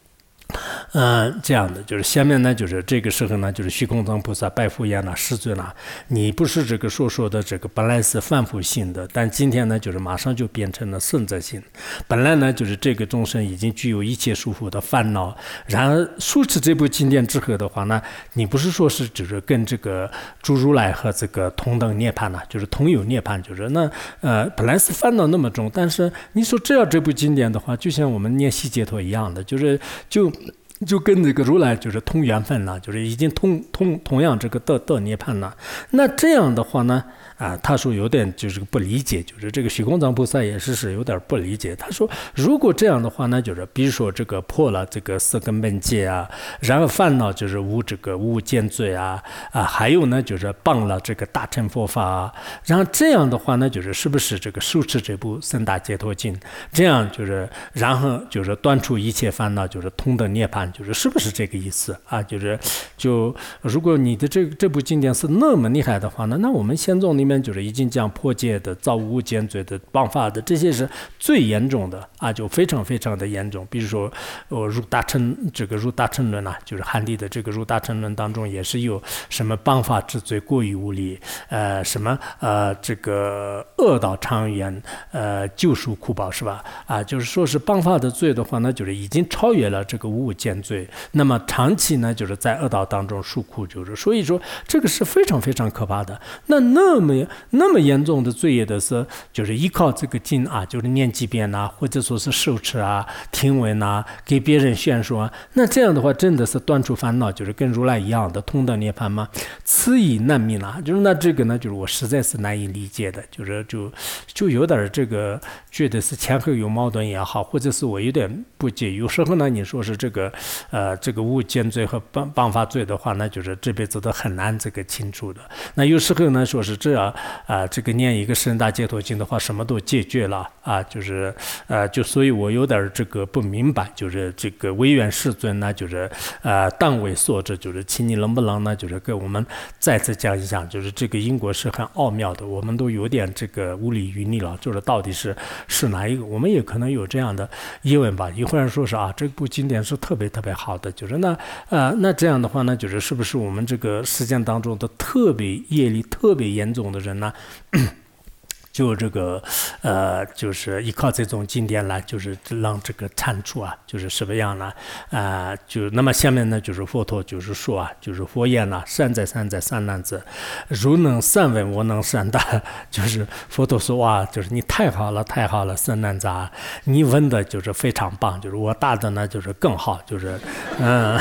S1: 嗯、呃，这样的就是下面呢，就是这个时候呢，就是虚空藏菩萨拜佛言了，世尊了，你不是这个所说的这个本来是凡夫性的，但今天呢，就是马上就变成了圣者性。本来呢，就是这个众生已经具有一切束缚的烦恼，然而书持这部经典之后的话呢，你不是说是就是跟这个诸如来和这个同等涅槃了，就是同有涅槃，就是那呃本来是烦恼那么重，但是你说只要这部经典的话，就像我们念悉解脱一样的，就是就。就跟这个如来就是同缘分了，就是已经同同同样这个得得涅槃了。那这样的话呢，啊，他说有点就是不理解，就是这个虚空藏菩萨也是是有点不理解。他说，如果这样的话呢，就是比如说这个破了这个色根本戒啊，然后烦恼就是无这个无见罪啊啊，还有呢就是谤了这个大乘佛法啊，然后这样的话呢，就是是不是这个受持这部三大解脱经，这样就是然后就是断除一切烦恼，就是同等涅槃。就是是不是这个意思啊？就是就如果你的这这部经典是那么厉害的话呢，那我们仙宗里面就是已经讲破戒的、造无间罪的、谤法的，这些是最严重的啊，就非常非常的严重。比如说，我入大乘这个入大乘论啊，就是汉地的这个入大乘论当中也是有什么谤法之罪、过于无理，呃，什么呃这个恶道长远，呃救赎苦报是吧？啊，就是说是谤法的罪的话呢，就是已经超越了这个无间罪，那么长期呢，就是在恶道当中受苦，就是所以说这个是非常非常可怕的。那那么那么严重的罪业的是，就是依靠这个经啊，就是念几遍啊，或者说是受持啊、听闻啊，给别人宣说啊，那这样的话真的是断除烦恼，就是跟如来一样的同等涅槃吗？此以难明啊，就是那这个呢，就是我实在是难以理解的，就是就就有点这个觉得是前后有矛盾也好，或者是我有点不解。有时候呢，你说是这个。呃，这个无间罪和谤谤法罪的话呢，就是这辈子都很难这个清楚的。那有时候呢，说是这样啊、呃，这个念一个深大解脱经的话，什么都解决了啊，就是呃，就所以我有点这个不明白，就是这个唯愿世尊呢，就是呃，当为所知，就是请你能不能呢，就是给我们再次讲一讲，就是这个因果是很奥妙的，我们都有点这个无理于逆了，就是到底是是哪一个？我们也可能有这样的疑问吧。有人说是啊，这部经典是特别特别好的，就是那呃那这样的话呢，就是是不是我们这个实践当中的特别业力特别严重的人呢？就这个呃，就是依靠这种经典来，就是让这个参出啊，就是什么样呢？啊、呃，就那么下面呢，就是佛陀就是说啊，就是佛言呢、啊，善哉善哉善男子，如能善问，我能善答。就是佛陀说哇，就是你太好了，太好了，善男子啊，你问的就是非常棒，就是我答的呢就是更好，就是嗯。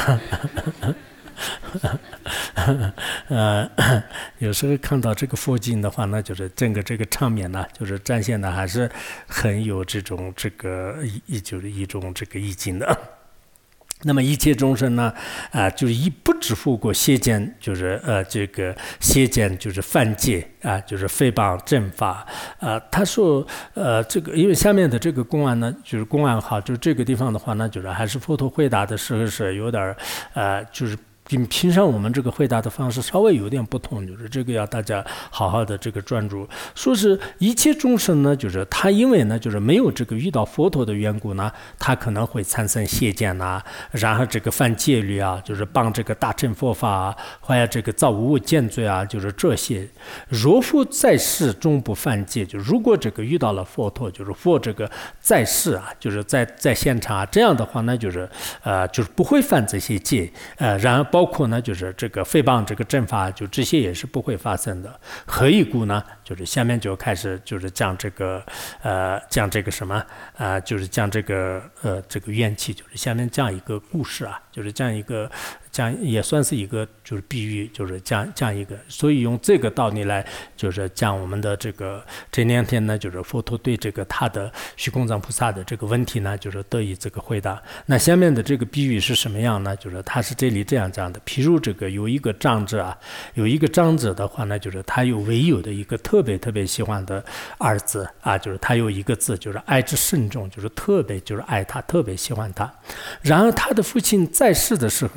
S1: 呃，有时候看到这个佛经的话呢，就是整个这个场面呢，就是展现的还是很有这种这个一就是一种这个意境的。那么一切众生呢，啊、呃，就是一不知复过邪见，就是呃这个邪见就是犯戒啊、呃，就是诽谤正法啊、呃。他说呃这个因为下面的这个公案呢，就是公案好，就是这个地方的话呢，就是还是佛陀回答的时候是有点呃就是。跟平常我们这个回答的方式稍微有点不同，就是这个要大家好好的这个专注。说是一切众生呢，就是他因为呢，就是没有这个遇到佛陀的缘故呢，他可能会产生邪见呐、啊，然后这个犯戒律啊，就是帮这个大乘佛法啊，或者这个造无间罪啊，就是这些。若复在世终不犯戒，就如果这个遇到了佛陀，就是佛这个在世啊，就是在在现场、啊、这样的话呢，就是呃就是不会犯这些戒，呃然后。包括呢，就是这个诽谤这个正法，就这些也是不会发生的。何以故呢？就是下面就开始就是讲这个呃讲这个什么啊、呃，就是讲这个呃这个怨气，就是下面讲一个故事啊，就是讲一个讲也算是一个就是比喻，就是讲讲一个，所以用这个道理来就是讲我们的这个这两天呢，就是佛陀对这个他的虚空藏菩萨的这个问题呢，就是得以这个回答。那下面的这个比喻是什么样呢？就是他是这里这样讲的，譬如这个有一个长者啊，有一个长者的话呢，就是他有唯有的一个特别特别喜欢的儿子啊，就是他有一个字，就是爱之深重，就是特别就是爱他，特别喜欢他。然而他的父亲在世的时候呢，就是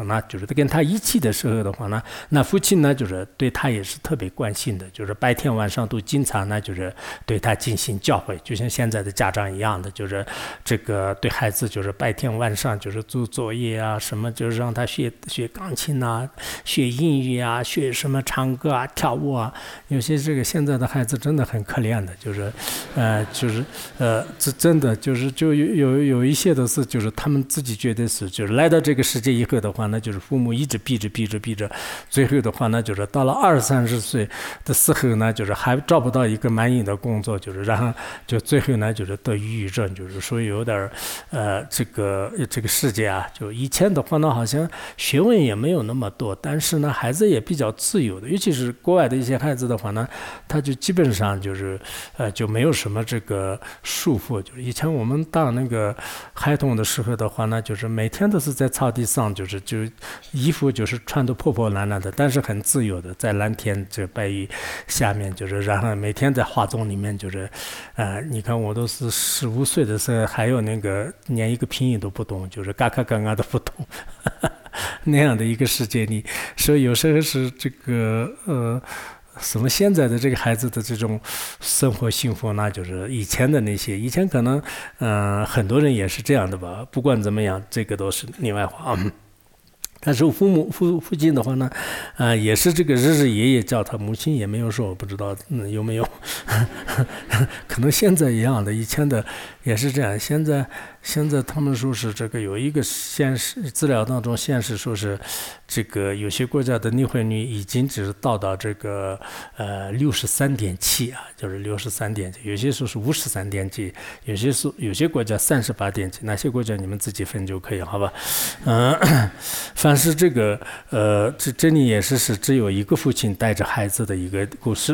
S1: 跟他一起的时候的话呢，那父亲呢就是对他也是特别关心的，就是白天晚上都经常呢就是对他进行教诲，就像现在的家长一样的，就是这个对孩子就是白天晚上就是做作业啊，什么就是让他学学钢琴啊，学英语啊，学什么唱歌啊、跳舞啊。有些这个现在的孩子真的很可怜的，就是呃就是呃这真的就是就有有有一些的是就是他们自己觉得是就是来到这个世界以后的话呢，就是父母一直逼着逼着逼着，最后的话呢就是到了二三十岁的时候呢，就是还找不到一个满意的工作，就是然后就最后呢就是得抑郁症，就是说有点呃这个这个世界啊，就以前的话呢好像学问也没有那么多，但是呢孩子也比较自由的，尤其是国外的一些孩子的话呢，他就基本上就是呃就没有什么这个束缚，就是以前我们当那个孩童的时候的话呢，就是每天都是在草地上，就是就衣服就是穿得破破烂烂的，但是很自由的，在蓝天这白云下面，就是然后每天在花丛里面，就是呃你看我都是十五岁的时候，还有那个连一个拼音都不懂，就是嘎嘎嘎嘎都不懂那样的一个世界里，所以有时候是这个呃什么现在的这个孩子的这种生活幸福，那就是以前的那些，以前可能嗯、呃、很多人也是这样的吧，不管怎么样，这个都是另外话。嗯但是父母父父亲的话呢，啊、呃，也是这个日日夜夜叫他，母亲也没有说，我不知道嗯有没有，可能现在一样的，以前的也是这样。现在现在他们说是这个有一个显示资料当中显示说是，这个有些国家的离婚率已经只是到到这个呃六十三点七啊，就是六十三点七，有些说是五十三点几，有些是有些国家三十八点几，哪些国家你们自己分就可以，好吧？嗯、呃。凡是这个，呃，这这里也是是只有一个父亲带着孩子的一个故事。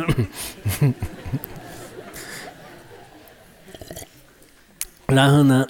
S1: 然后呢，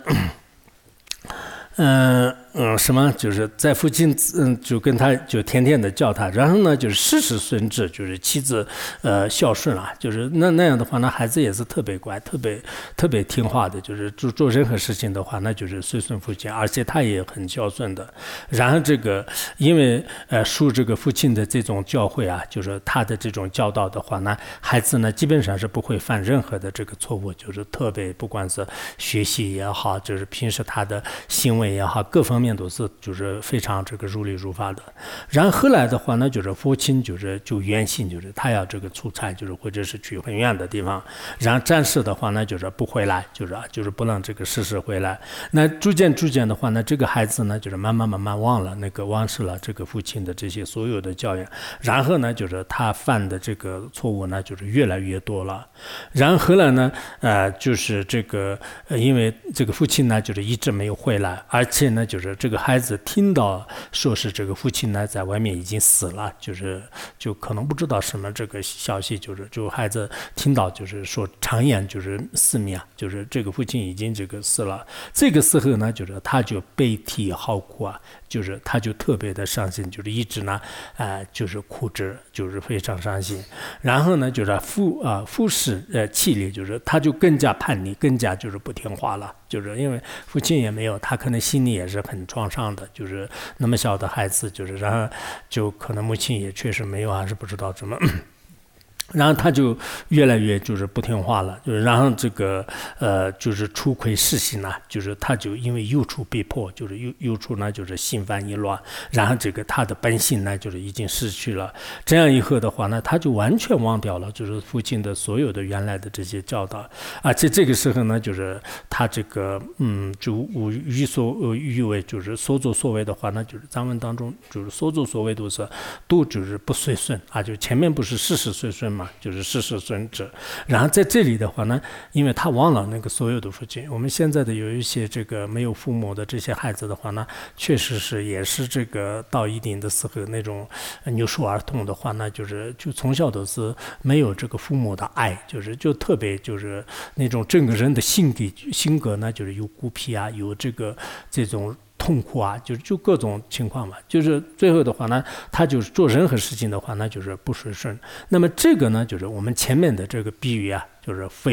S1: 嗯、呃。嗯，什么就是在父亲，嗯，就跟他就天天的叫他，然后呢，就是事事顺治，就是妻子，呃，孝顺啊，就是那那样的话，那孩子也是特别乖，特别特别听话的，就是做做任何事情的话，那就是随顺父亲，而且他也很孝顺的。然后这个，因为呃，受这个父亲的这种教诲啊，就是他的这种教导的话呢，孩子呢基本上是不会犯任何的这个错误，就是特别不管是学习也好，就是平时他的行为也好，各方面。面都是就是非常这个如理如法的。然后后来的话呢，就是父亲就是就原信，就是他要这个出差，就是或者是去很远的地方，然后暂时的话呢，就是不回来，就是就是不能这个时时回来。那逐渐逐渐的话呢，这个孩子呢，就是慢慢慢慢忘了那个忘失了这个父亲的这些所有的教养，然后呢，就是他犯的这个错误呢，就是越来越多了。然后后来呢，呃，就是这个，呃，因为这个父亲呢，就是一直没有回来，而且呢，就是这个孩子听到说是这个父亲呢在外面已经死了，就是就可能不知道什么这个消息，就是就孩子听到就是说常言就是四面，就是这个父亲已经这个死了。这个时候呢，就是他就悲啼好哭啊，就是他就特别的伤心，就是一直呢，呃，就是哭着，就是非常伤心。然后呢，就是父啊父氏呃气力，就是他就更加叛逆，更加就是不听话了。就是因为父亲也没有，他可能心里也是很创伤的，就是那么小的孩子，就是然后就可能母亲也确实没有，还是不知道怎么。然后他就越来越就是不听话了，就是然后这个呃就是出轨事情呢，就是他就因为幼处被迫，就是幼幼处呢就是心烦意乱，然后这个他的本性呢就是已经失去了。这样以后的话呢，他就完全忘掉了就是父亲的所有的原来的这些教导，而且这个时候呢，就是他这个嗯就无欲所欲为，就是所作所为的话呢，就是咱们当中就是所作所为都是都就是不随顺啊，就前面不是事事随顺嘛。就是事事顺治，然后在这里的话呢，因为他忘了那个所有的父亲，我们现在的有一些这个没有父母的这些孩子的话呢，确实是也是这个到一定的时候那种扭树儿童的话呢，就是就从小都是没有这个父母的爱，就是就特别就是那种整个人的性格性格呢，就是有孤僻啊，有这个这种。痛苦啊，就就各种情况嘛，就是最后的话呢，他就是做任何事情的话呢，就是不顺顺。那么这个呢，就是我们前面的这个比喻啊，就是诽谤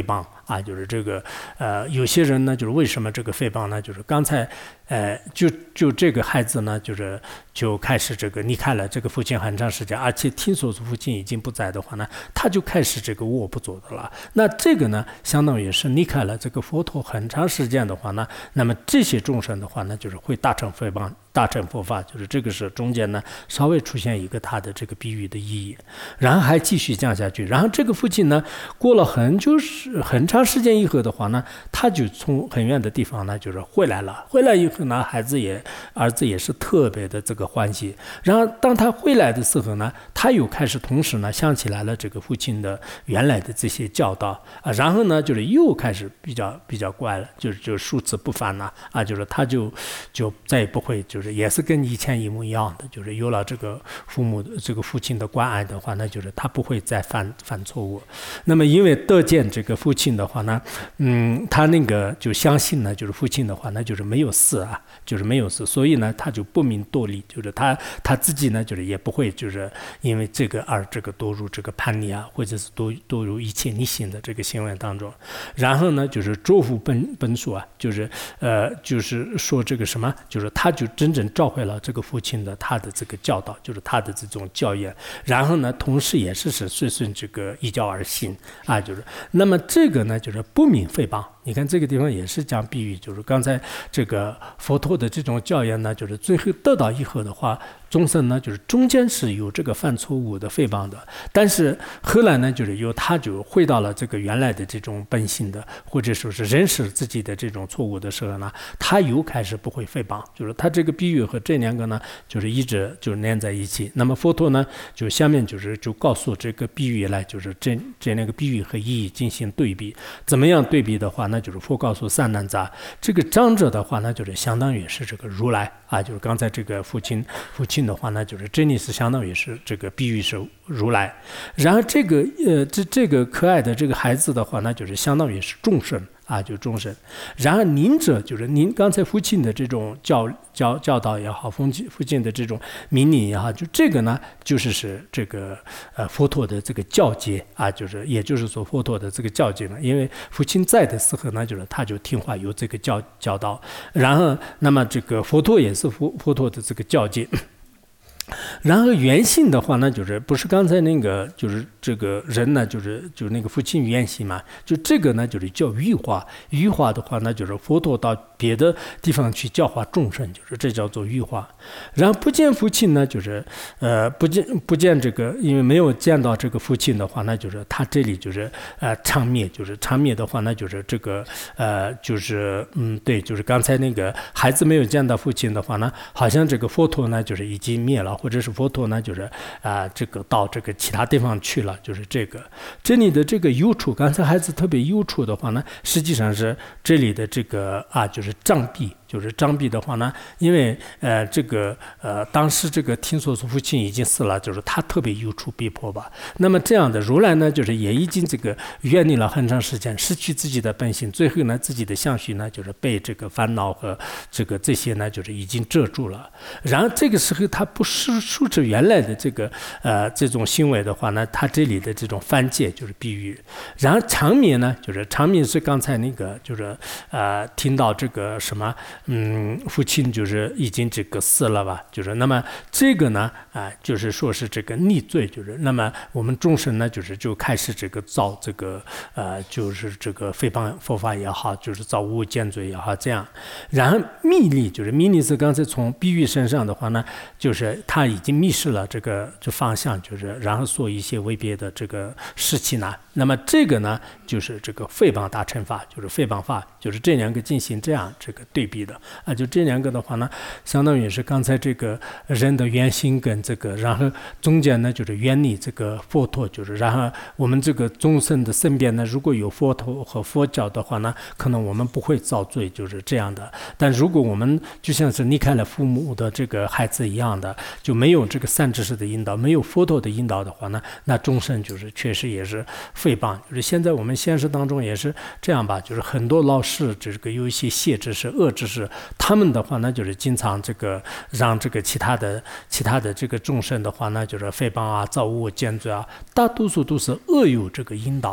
S1: 啊，就是这个呃有些人呢就是为什么这个诽谤呢？就是刚才呃就就这个孩子呢就是就开始这个离开了这个父亲很长时间，而且听说父亲已经不在的话呢，他就开始这个卧不坐的了。那这个呢相当于是离开了这个佛陀很长时间的话呢，那么这些众生的话呢就是会大乘诽谤。大乘佛法，就是这个是中间呢稍微出现一个它的这个比喻的意义，然后还继续讲下去。然后这个父亲呢过了很久是很长时间以后的话呢，他就从很远的地方呢就是回来了。回来以后呢，孩子也儿子也是特别的这个欢喜。然后当他回来的时候呢，他又开始同时呢想起来了这个父亲的原来的这些教导啊，然后呢就是又开始比较比较乖了，就是就数次不犯了啊，就是他就就再也不会就。就是也是跟以前一模一样的，就是有了这个父母这个父亲的关爱的话，那就是他不会再犯犯错误。那么因为得见这个父亲的话呢，嗯，他那个就相信呢，就是父亲的话，那就是没有死啊，就是没有死，所以呢，他就不明多理，就是他他自己呢，就是也不会就是因为这个而这个堕入这个叛逆啊，或者是堕堕入一切逆行的这个行为当中。然后呢，就是作父本本属啊，就是呃，就是说这个什么，就是他就真。真正召回了这个父亲的他的这个教导，就是他的这种教言，然后呢，同时也是是随顺这个依教而行啊，就是那么这个呢，就是不明诽谤。你看这个地方也是讲比喻，就是刚才这个佛陀的这种教言呢，就是最后得到以后的话，众生呢就是中间是有这个犯错误的诽谤的，但是后来呢就是有他就回到了这个原来的这种本性的，或者说是认识自己的这种错误的时候呢，他又开始不会诽谤，就是他这个比喻和这两个呢就是一直就连在一起。那么佛陀呢就下面就是就告诉这个比喻来，就是这这两个比喻和意义进行对比，怎么样对比的话，那就是佛告诉三难杂，这个长者的话呢就是相当于是这个如来啊，就是刚才这个父亲父亲的话呢，就是这里是相当于是这个比喻是如来，然后这个呃这这个可爱的这个孩子的话呢，就是相当于是众生啊，就众生。然而您者就是您刚才父亲的这种教教教导也好，父亲父亲的这种命令也好，就这个呢，就是是这个呃佛陀的这个教诫啊，就是也就是说佛陀的这个教诫呢，因为父亲在的时候呢，就是他就听话有这个教教导，然后那么这个佛陀也是佛佛陀的这个教诫。然后原性的话呢，就是不是刚才那个，就是这个人呢，就是就是那个父亲原性嘛，就这个呢，就是叫欲化。欲化的话呢，就是佛陀到别的地方去教化众生，就是这叫做欲化。然后不见父亲呢，就是呃不见不见这个，因为没有见到这个父亲的话，那就是他这里就是呃长灭，就是长灭的话，那就是这个呃就是嗯对，就是刚才那个孩子没有见到父亲的话呢，好像这个佛陀呢就是已经灭了。或者是佛陀呢，就是啊、呃，这个到这个其他地方去了，就是这个这里的这个忧处，刚才孩子特别忧处的话呢，实际上是这里的这个啊，就是障蔽。就是张弼的话呢，因为呃这个呃当时这个听说父亲已经死了，就是他特别忧处逼迫吧。那么这样的如来呢，就是也已经这个远离了很长时间，失去自己的本性，最后呢自己的相续呢就是被这个烦恼和这个这些呢就是已经遮住了。然后这个时候他不是说着原来的这个呃这种行为的话呢，他这里的这种犯戒就是比喻。然后长眠呢，就是长眠是刚才那个就是呃听到这个什么。嗯，父亲就是已经这个死了吧，就是那么这个呢，啊、呃，就是说是这个逆罪，就是那么我们众生呢，就是就开始这个造这个呃，就是这个诽谤佛法也好，就是造无间罪也好，这样。然后密力就是密力是刚才从比喻身上的话呢，就是他已经迷失了这个这方向，就是然后做一些违别的这个事情呢。那么这个呢，就是这个诽谤大乘法，就是诽谤法，就是这两个进行这样这个对比的啊。就这两个的话呢，相当于是刚才这个人的原心跟这个，然后中间呢就是远离这个佛陀，就是然后我们这个众生的身边呢，如果有佛陀和佛教的话呢，可能我们不会造罪，就是这样的。但如果我们就像是离开了父母的这个孩子一样的，就没有这个善知识的引导，没有佛陀的引导的话呢，那众生就是确实也是诽谤。就是现在我们现实当中也是这样吧，就是很多老师这个有一些邪知识、恶知识，他们的话呢，就是经常这个让这个其他的其他的这个众生的话呢，就是诽谤啊、造物、见罪啊，大多数都是恶有这个引导的。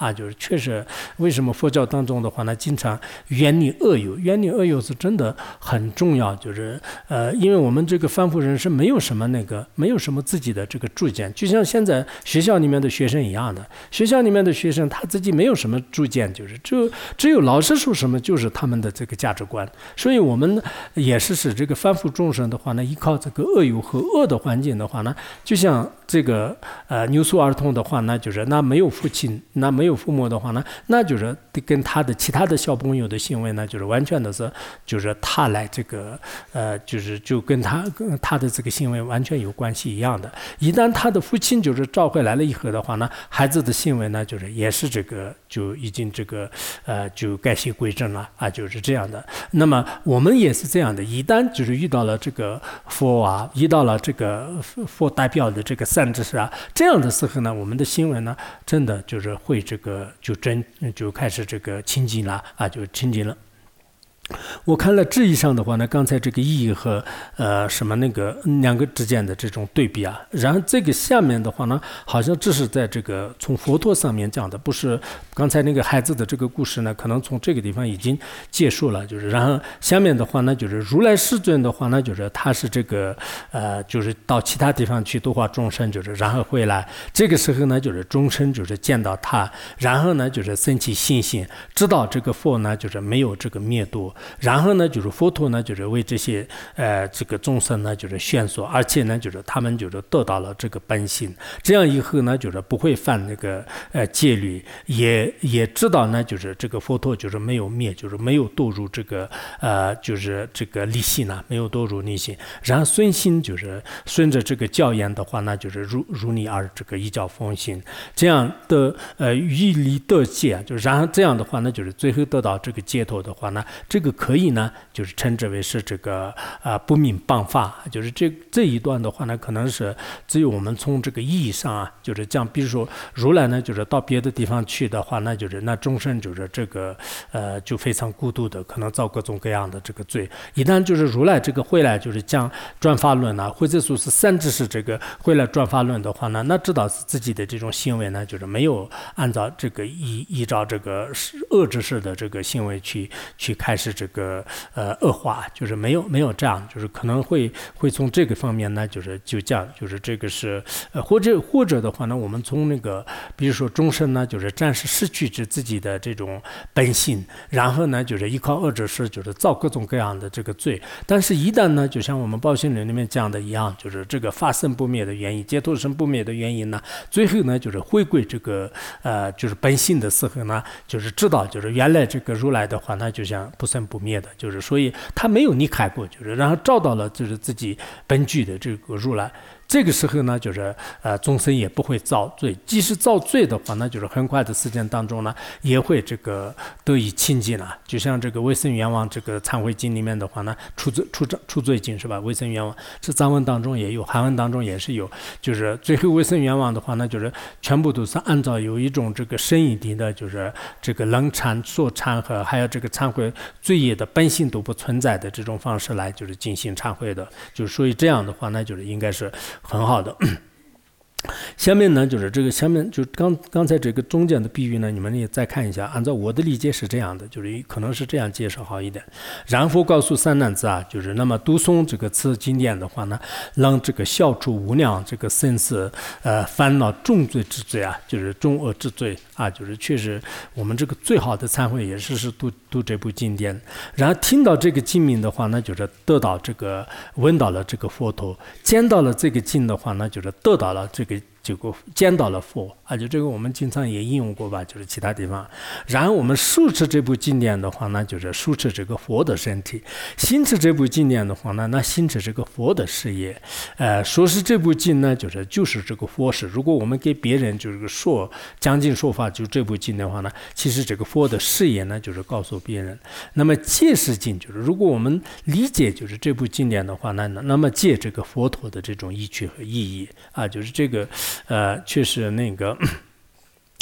S1: 啊，就是确实为什么佛教当中的话呢，经常远离恶友，远离恶友是真的很重要，就是呃，因为我们这个凡夫人是没有什么那个没有什么自己的这个主见，就像现在学校里面的学生一样的，学校里面的学生他自己没有什么主见，就是只有只有老师说什么就是他们的这个价值观，所以我们也是使这个凡夫众生的话呢，依靠这个恶友和恶的环境的话呢，就像这个呃牛宿儿童的话呢，就是那没有父亲，那没有父母的话呢，那就是跟他的其他的小朋友的行为呢，就是完全的是就是他来这个呃就是就跟他跟他的这个行为完全有关系一样的。一旦他的父亲就是召回来了以后的话呢，孩子的行为呢，就是也是这个就已经这个呃就改邪归正了啊，就是这样的。那么我们也是这样的，一旦就是遇到了这个佛啊，遇到了这个佛代表的这个善知识啊，这样的时候呢，我们的行为呢，真的就是会这个就真就开始这个清净了啊，就清净了。我看了字义上的话呢，刚才这个意义和呃什么那个两个之间的这种对比啊，然后这个下面的话呢，好像这是在这个从佛陀上面讲的，不是刚才那个孩子的这个故事呢，可能从这个地方已经结束了，就是然后下面的话呢，就是如来世尊的话呢，就是他是这个呃就是到其他地方去度化众生，就是然后回来，这个时候呢，就是众生就是见到他，然后呢就是生起信心，知道这个佛呢就是没有这个灭度。然后呢，就是佛陀呢，就是为这些呃这个众生呢，就是宣说，而且呢，就是他们就是得到了这个本性，这样以后呢，就是不会犯那个呃戒律，也也知道呢，就是这个佛陀就是没有灭，就是没有堕入这个呃就是这个离心呢，没有堕入离心，然后顺心就是顺着这个教言的话呢，就是如如你而这个依教奉行，这样的呃于离得戒，就是然后这样的话呢，就是最后得到这个解脱的话呢，这个可以呢，就是称之为是这个啊、呃、不明谤法，就是这这一段的话呢，可能是只有我们从这个意义上啊，就是讲，比如说如来呢，就是到别的地方去的话，那就是那众生就是这个呃就非常孤独的，可能造各种各样的这个罪。一旦就是如来这个回来就是讲转法论啊，或者说是三知识这个回来转法论的话呢，那知道是自己的这种行为呢，就是没有按照这个依依照这个恶知识的这个行为去去开始这个呃恶化，就是没有没有这样，就是可能会会从这个方面呢，就是就讲就是这个是呃或者或者的话呢，我们从那个比如说众生呢，就是暂时失去着自己的这种本性，然后呢就是依靠恶知识就是造各种各样的这个罪，但是一旦呢，就像我们报信论里面讲的一样，就是这个法身不灭的原因，解脱身不灭的原因呢，最后呢就是回归这个呃就是本性的时候呢，就是知道就是原来这个如来的话呢，就像不生不灭的，就是所以他没有离开过，就是然后找到了就是自己本具的这个如来。这个时候呢，就是呃众生也不会造罪，即使造罪的话呢，就是很快的时间当中呢，也会这个得以清净了。就像这个维生愿望这个忏悔经里面的话呢，出罪出出罪经是吧？维生愿望是藏文当中也有，韩文当中也是有。就是最后维生愿望的话呢，就是全部都是按照有一种这个深一点的，就是这个冷忏、所忏和还有这个忏悔罪业的本性都不存在的这种方式来就是进行忏悔的。就是所以这样的话呢，就是应该是很好的。下面呢，就是这个下面就刚刚才这个中间的比喻呢，你们也再看一下。按照我的理解是这样的，就是可能是这样介绍好一点。然佛告诉三男子啊，就是那么读诵这个此经典的话呢，让这个消除无量这个生死呃烦恼重罪之罪啊，就是重恶之罪啊，就是确实我们这个最好的忏悔也是是读读这部经典。然后听到这个经名的话呢，就是得到这个闻到了这个佛陀，见到了这个经的话呢，就是得到了这个。结果见到了佛啊，就这个我们经常也应用过吧，就是其他地方。然后我们熟持这部经典的话呢，就是熟持这个佛的身体；心持这部经典的话呢，那心持这个佛的事业。呃，说是这部经呢，就是就是这个佛事。如果我们给别人就是说讲经说法，就这部经的话呢，其实这个佛的事业呢，就是告诉别人。那么戒是经，就是如果我们理解就是这部经典的话呢，那么戒这个佛陀的这种意趣和意义啊，就是这个。呃，确实那个，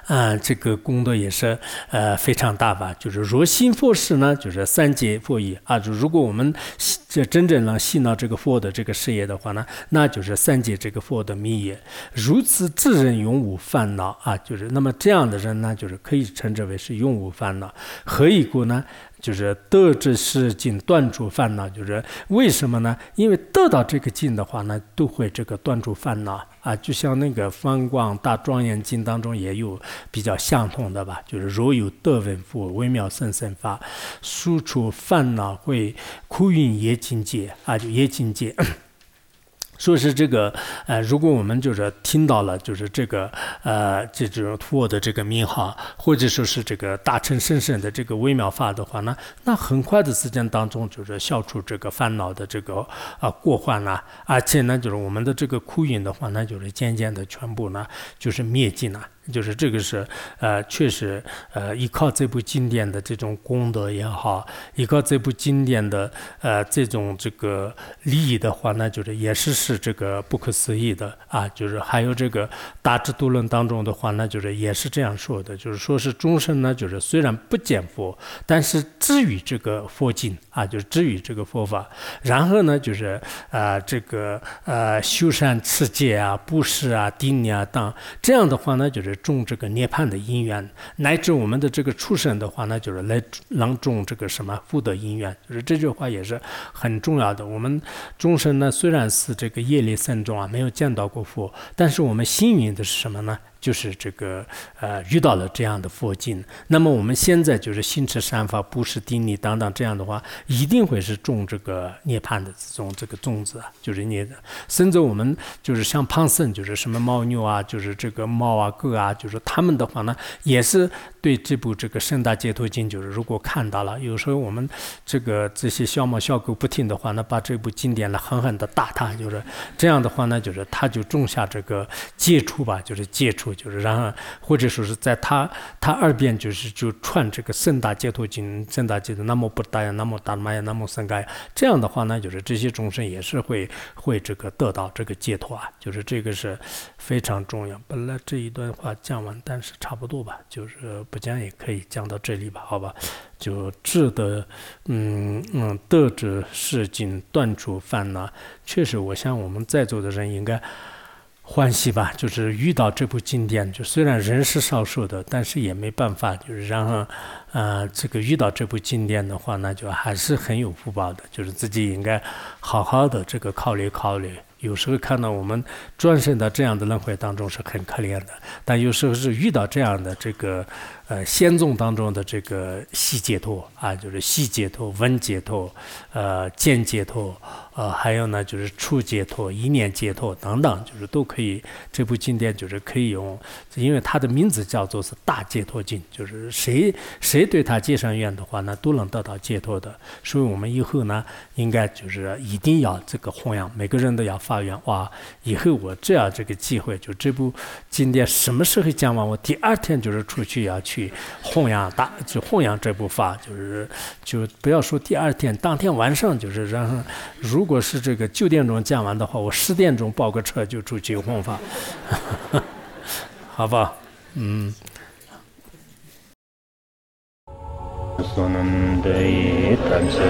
S1: 啊、呃，这个功德也是呃非常大吧。就是若信佛事呢，就是三界佛业啊。就如果我们这真正能信到这个佛的这个事业的话呢，那就是三界这个佛的密业。如此智人永无烦恼啊，就是那么这样的人呢，就是可以称之为是永无烦恼。何以故呢？就是得之是尽，断除烦恼。就是为什么呢？因为得到这个境的话呢，都会这个断除烦恼啊。就像那个《梵光大庄严经》当中也有比较相同的吧，就是若有得闻佛微妙甚深法，速除烦恼会苦云业境界啊，就业境界。说是这个，呃，如果我们就是听到了，就是这个，呃，这种佛的这个名号，或者说是这个大乘甚深的这个微妙法的话呢，那很快的时间当中，就是消除这个烦恼的这个啊、呃、过患啦、啊，而且呢，就是我们的这个苦云的话呢，就是渐渐的全部呢，就是灭尽了。就是这个是呃，确实呃，依靠这部经典的这种功德也好，依靠这部经典的呃这种这个利益的话呢，就是也是是这个不可思议的啊。就是还有这个大智度论当中的话呢，就是也是这样说的，就是说是众生呢，就是虽然不见佛，但是知于这个佛经啊，就是知于这个佛法，然后呢，就是啊、呃、这个呃修善持戒啊、布施啊、定力啊等，这样的话呢，就是种这个涅槃的因缘，乃至我们的这个出生的话呢，就是来能种这个什么福德因缘。就是这句话也是很重要的。我们众生呢，虽然是这个业力深重啊，没有见到过佛，但是我们幸运的是什么呢？就是这个呃遇到了这样的佛经，那么我们现在就是心持善法、布施定力等等，这样的话一定会是种这个涅槃的这种这个种子啊，就是你的。甚至我们就是像庞僧，就是什么牦牛啊，就是这个猫啊、狗啊，就是他们的话呢，也是对这部这个《圣大解脱经》，就是如果看到了，有时候我们这个这些小猫小狗不听的话呢，把这部经典呢狠狠的打它，就是这样的话呢，就是他就种下这个戒除吧，就是戒除。就是让，或者说是在他他耳边就是就传这个圣大解脱经、圣大解脱南无布达呀、南无达玛呀、南无僧伽呀，这样的话呢，就是这些众生也是会会这个得到这个解脱啊，就是这个是非常重要。本来这一段话讲完，但是差不多吧，就是不讲也可以讲到这里吧，好吧？就智的，嗯嗯，得之是尽，断除烦恼。确实，我想我们在座的人应该欢喜吧，就是遇到这部经典，就虽然人是少数的，但是也没办法，就是然后，呃，这个遇到这部经典的话，那就还是很有福报的，就是自己应该好好的这个考虑考虑。有时候看到我们转生到这样的轮回当中是很可怜的，但有时候是遇到这样的这个呃仙宗当中的这个细解脱啊，就是细解脱、闻解脱、呃见解脱，呃还有呢就是触解脱、一念解脱等等，就是都可以。这部经典就是可以用，因为它的名字叫做是大解脱经，就是谁谁对它结上愿的话呢，都能得到解脱的。所以我们以后呢，应该就是一定要这个弘扬，每个人都要发愿，哇，以后我只要这个机会，就这部经典什么时候讲完，我第二天就是出去要去弘扬大，就弘扬这部法，就是就不要说第二天，当天晚上就是让，如果是这个九点钟讲完的话，我十点钟包个车就出去弘法，好吧？嗯。Sonandai tamsa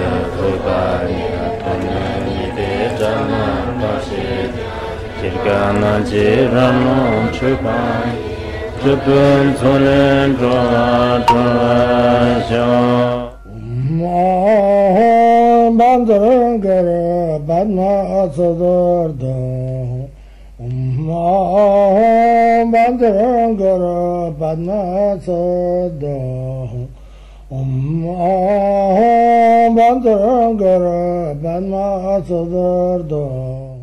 S1: thobaya tonani de jana pasi kirgana jirano chupai jupun solen dradasya ma bandarangara badna sadarda ma bandarangara badna sadarda Om Bandara Bandma Sadarda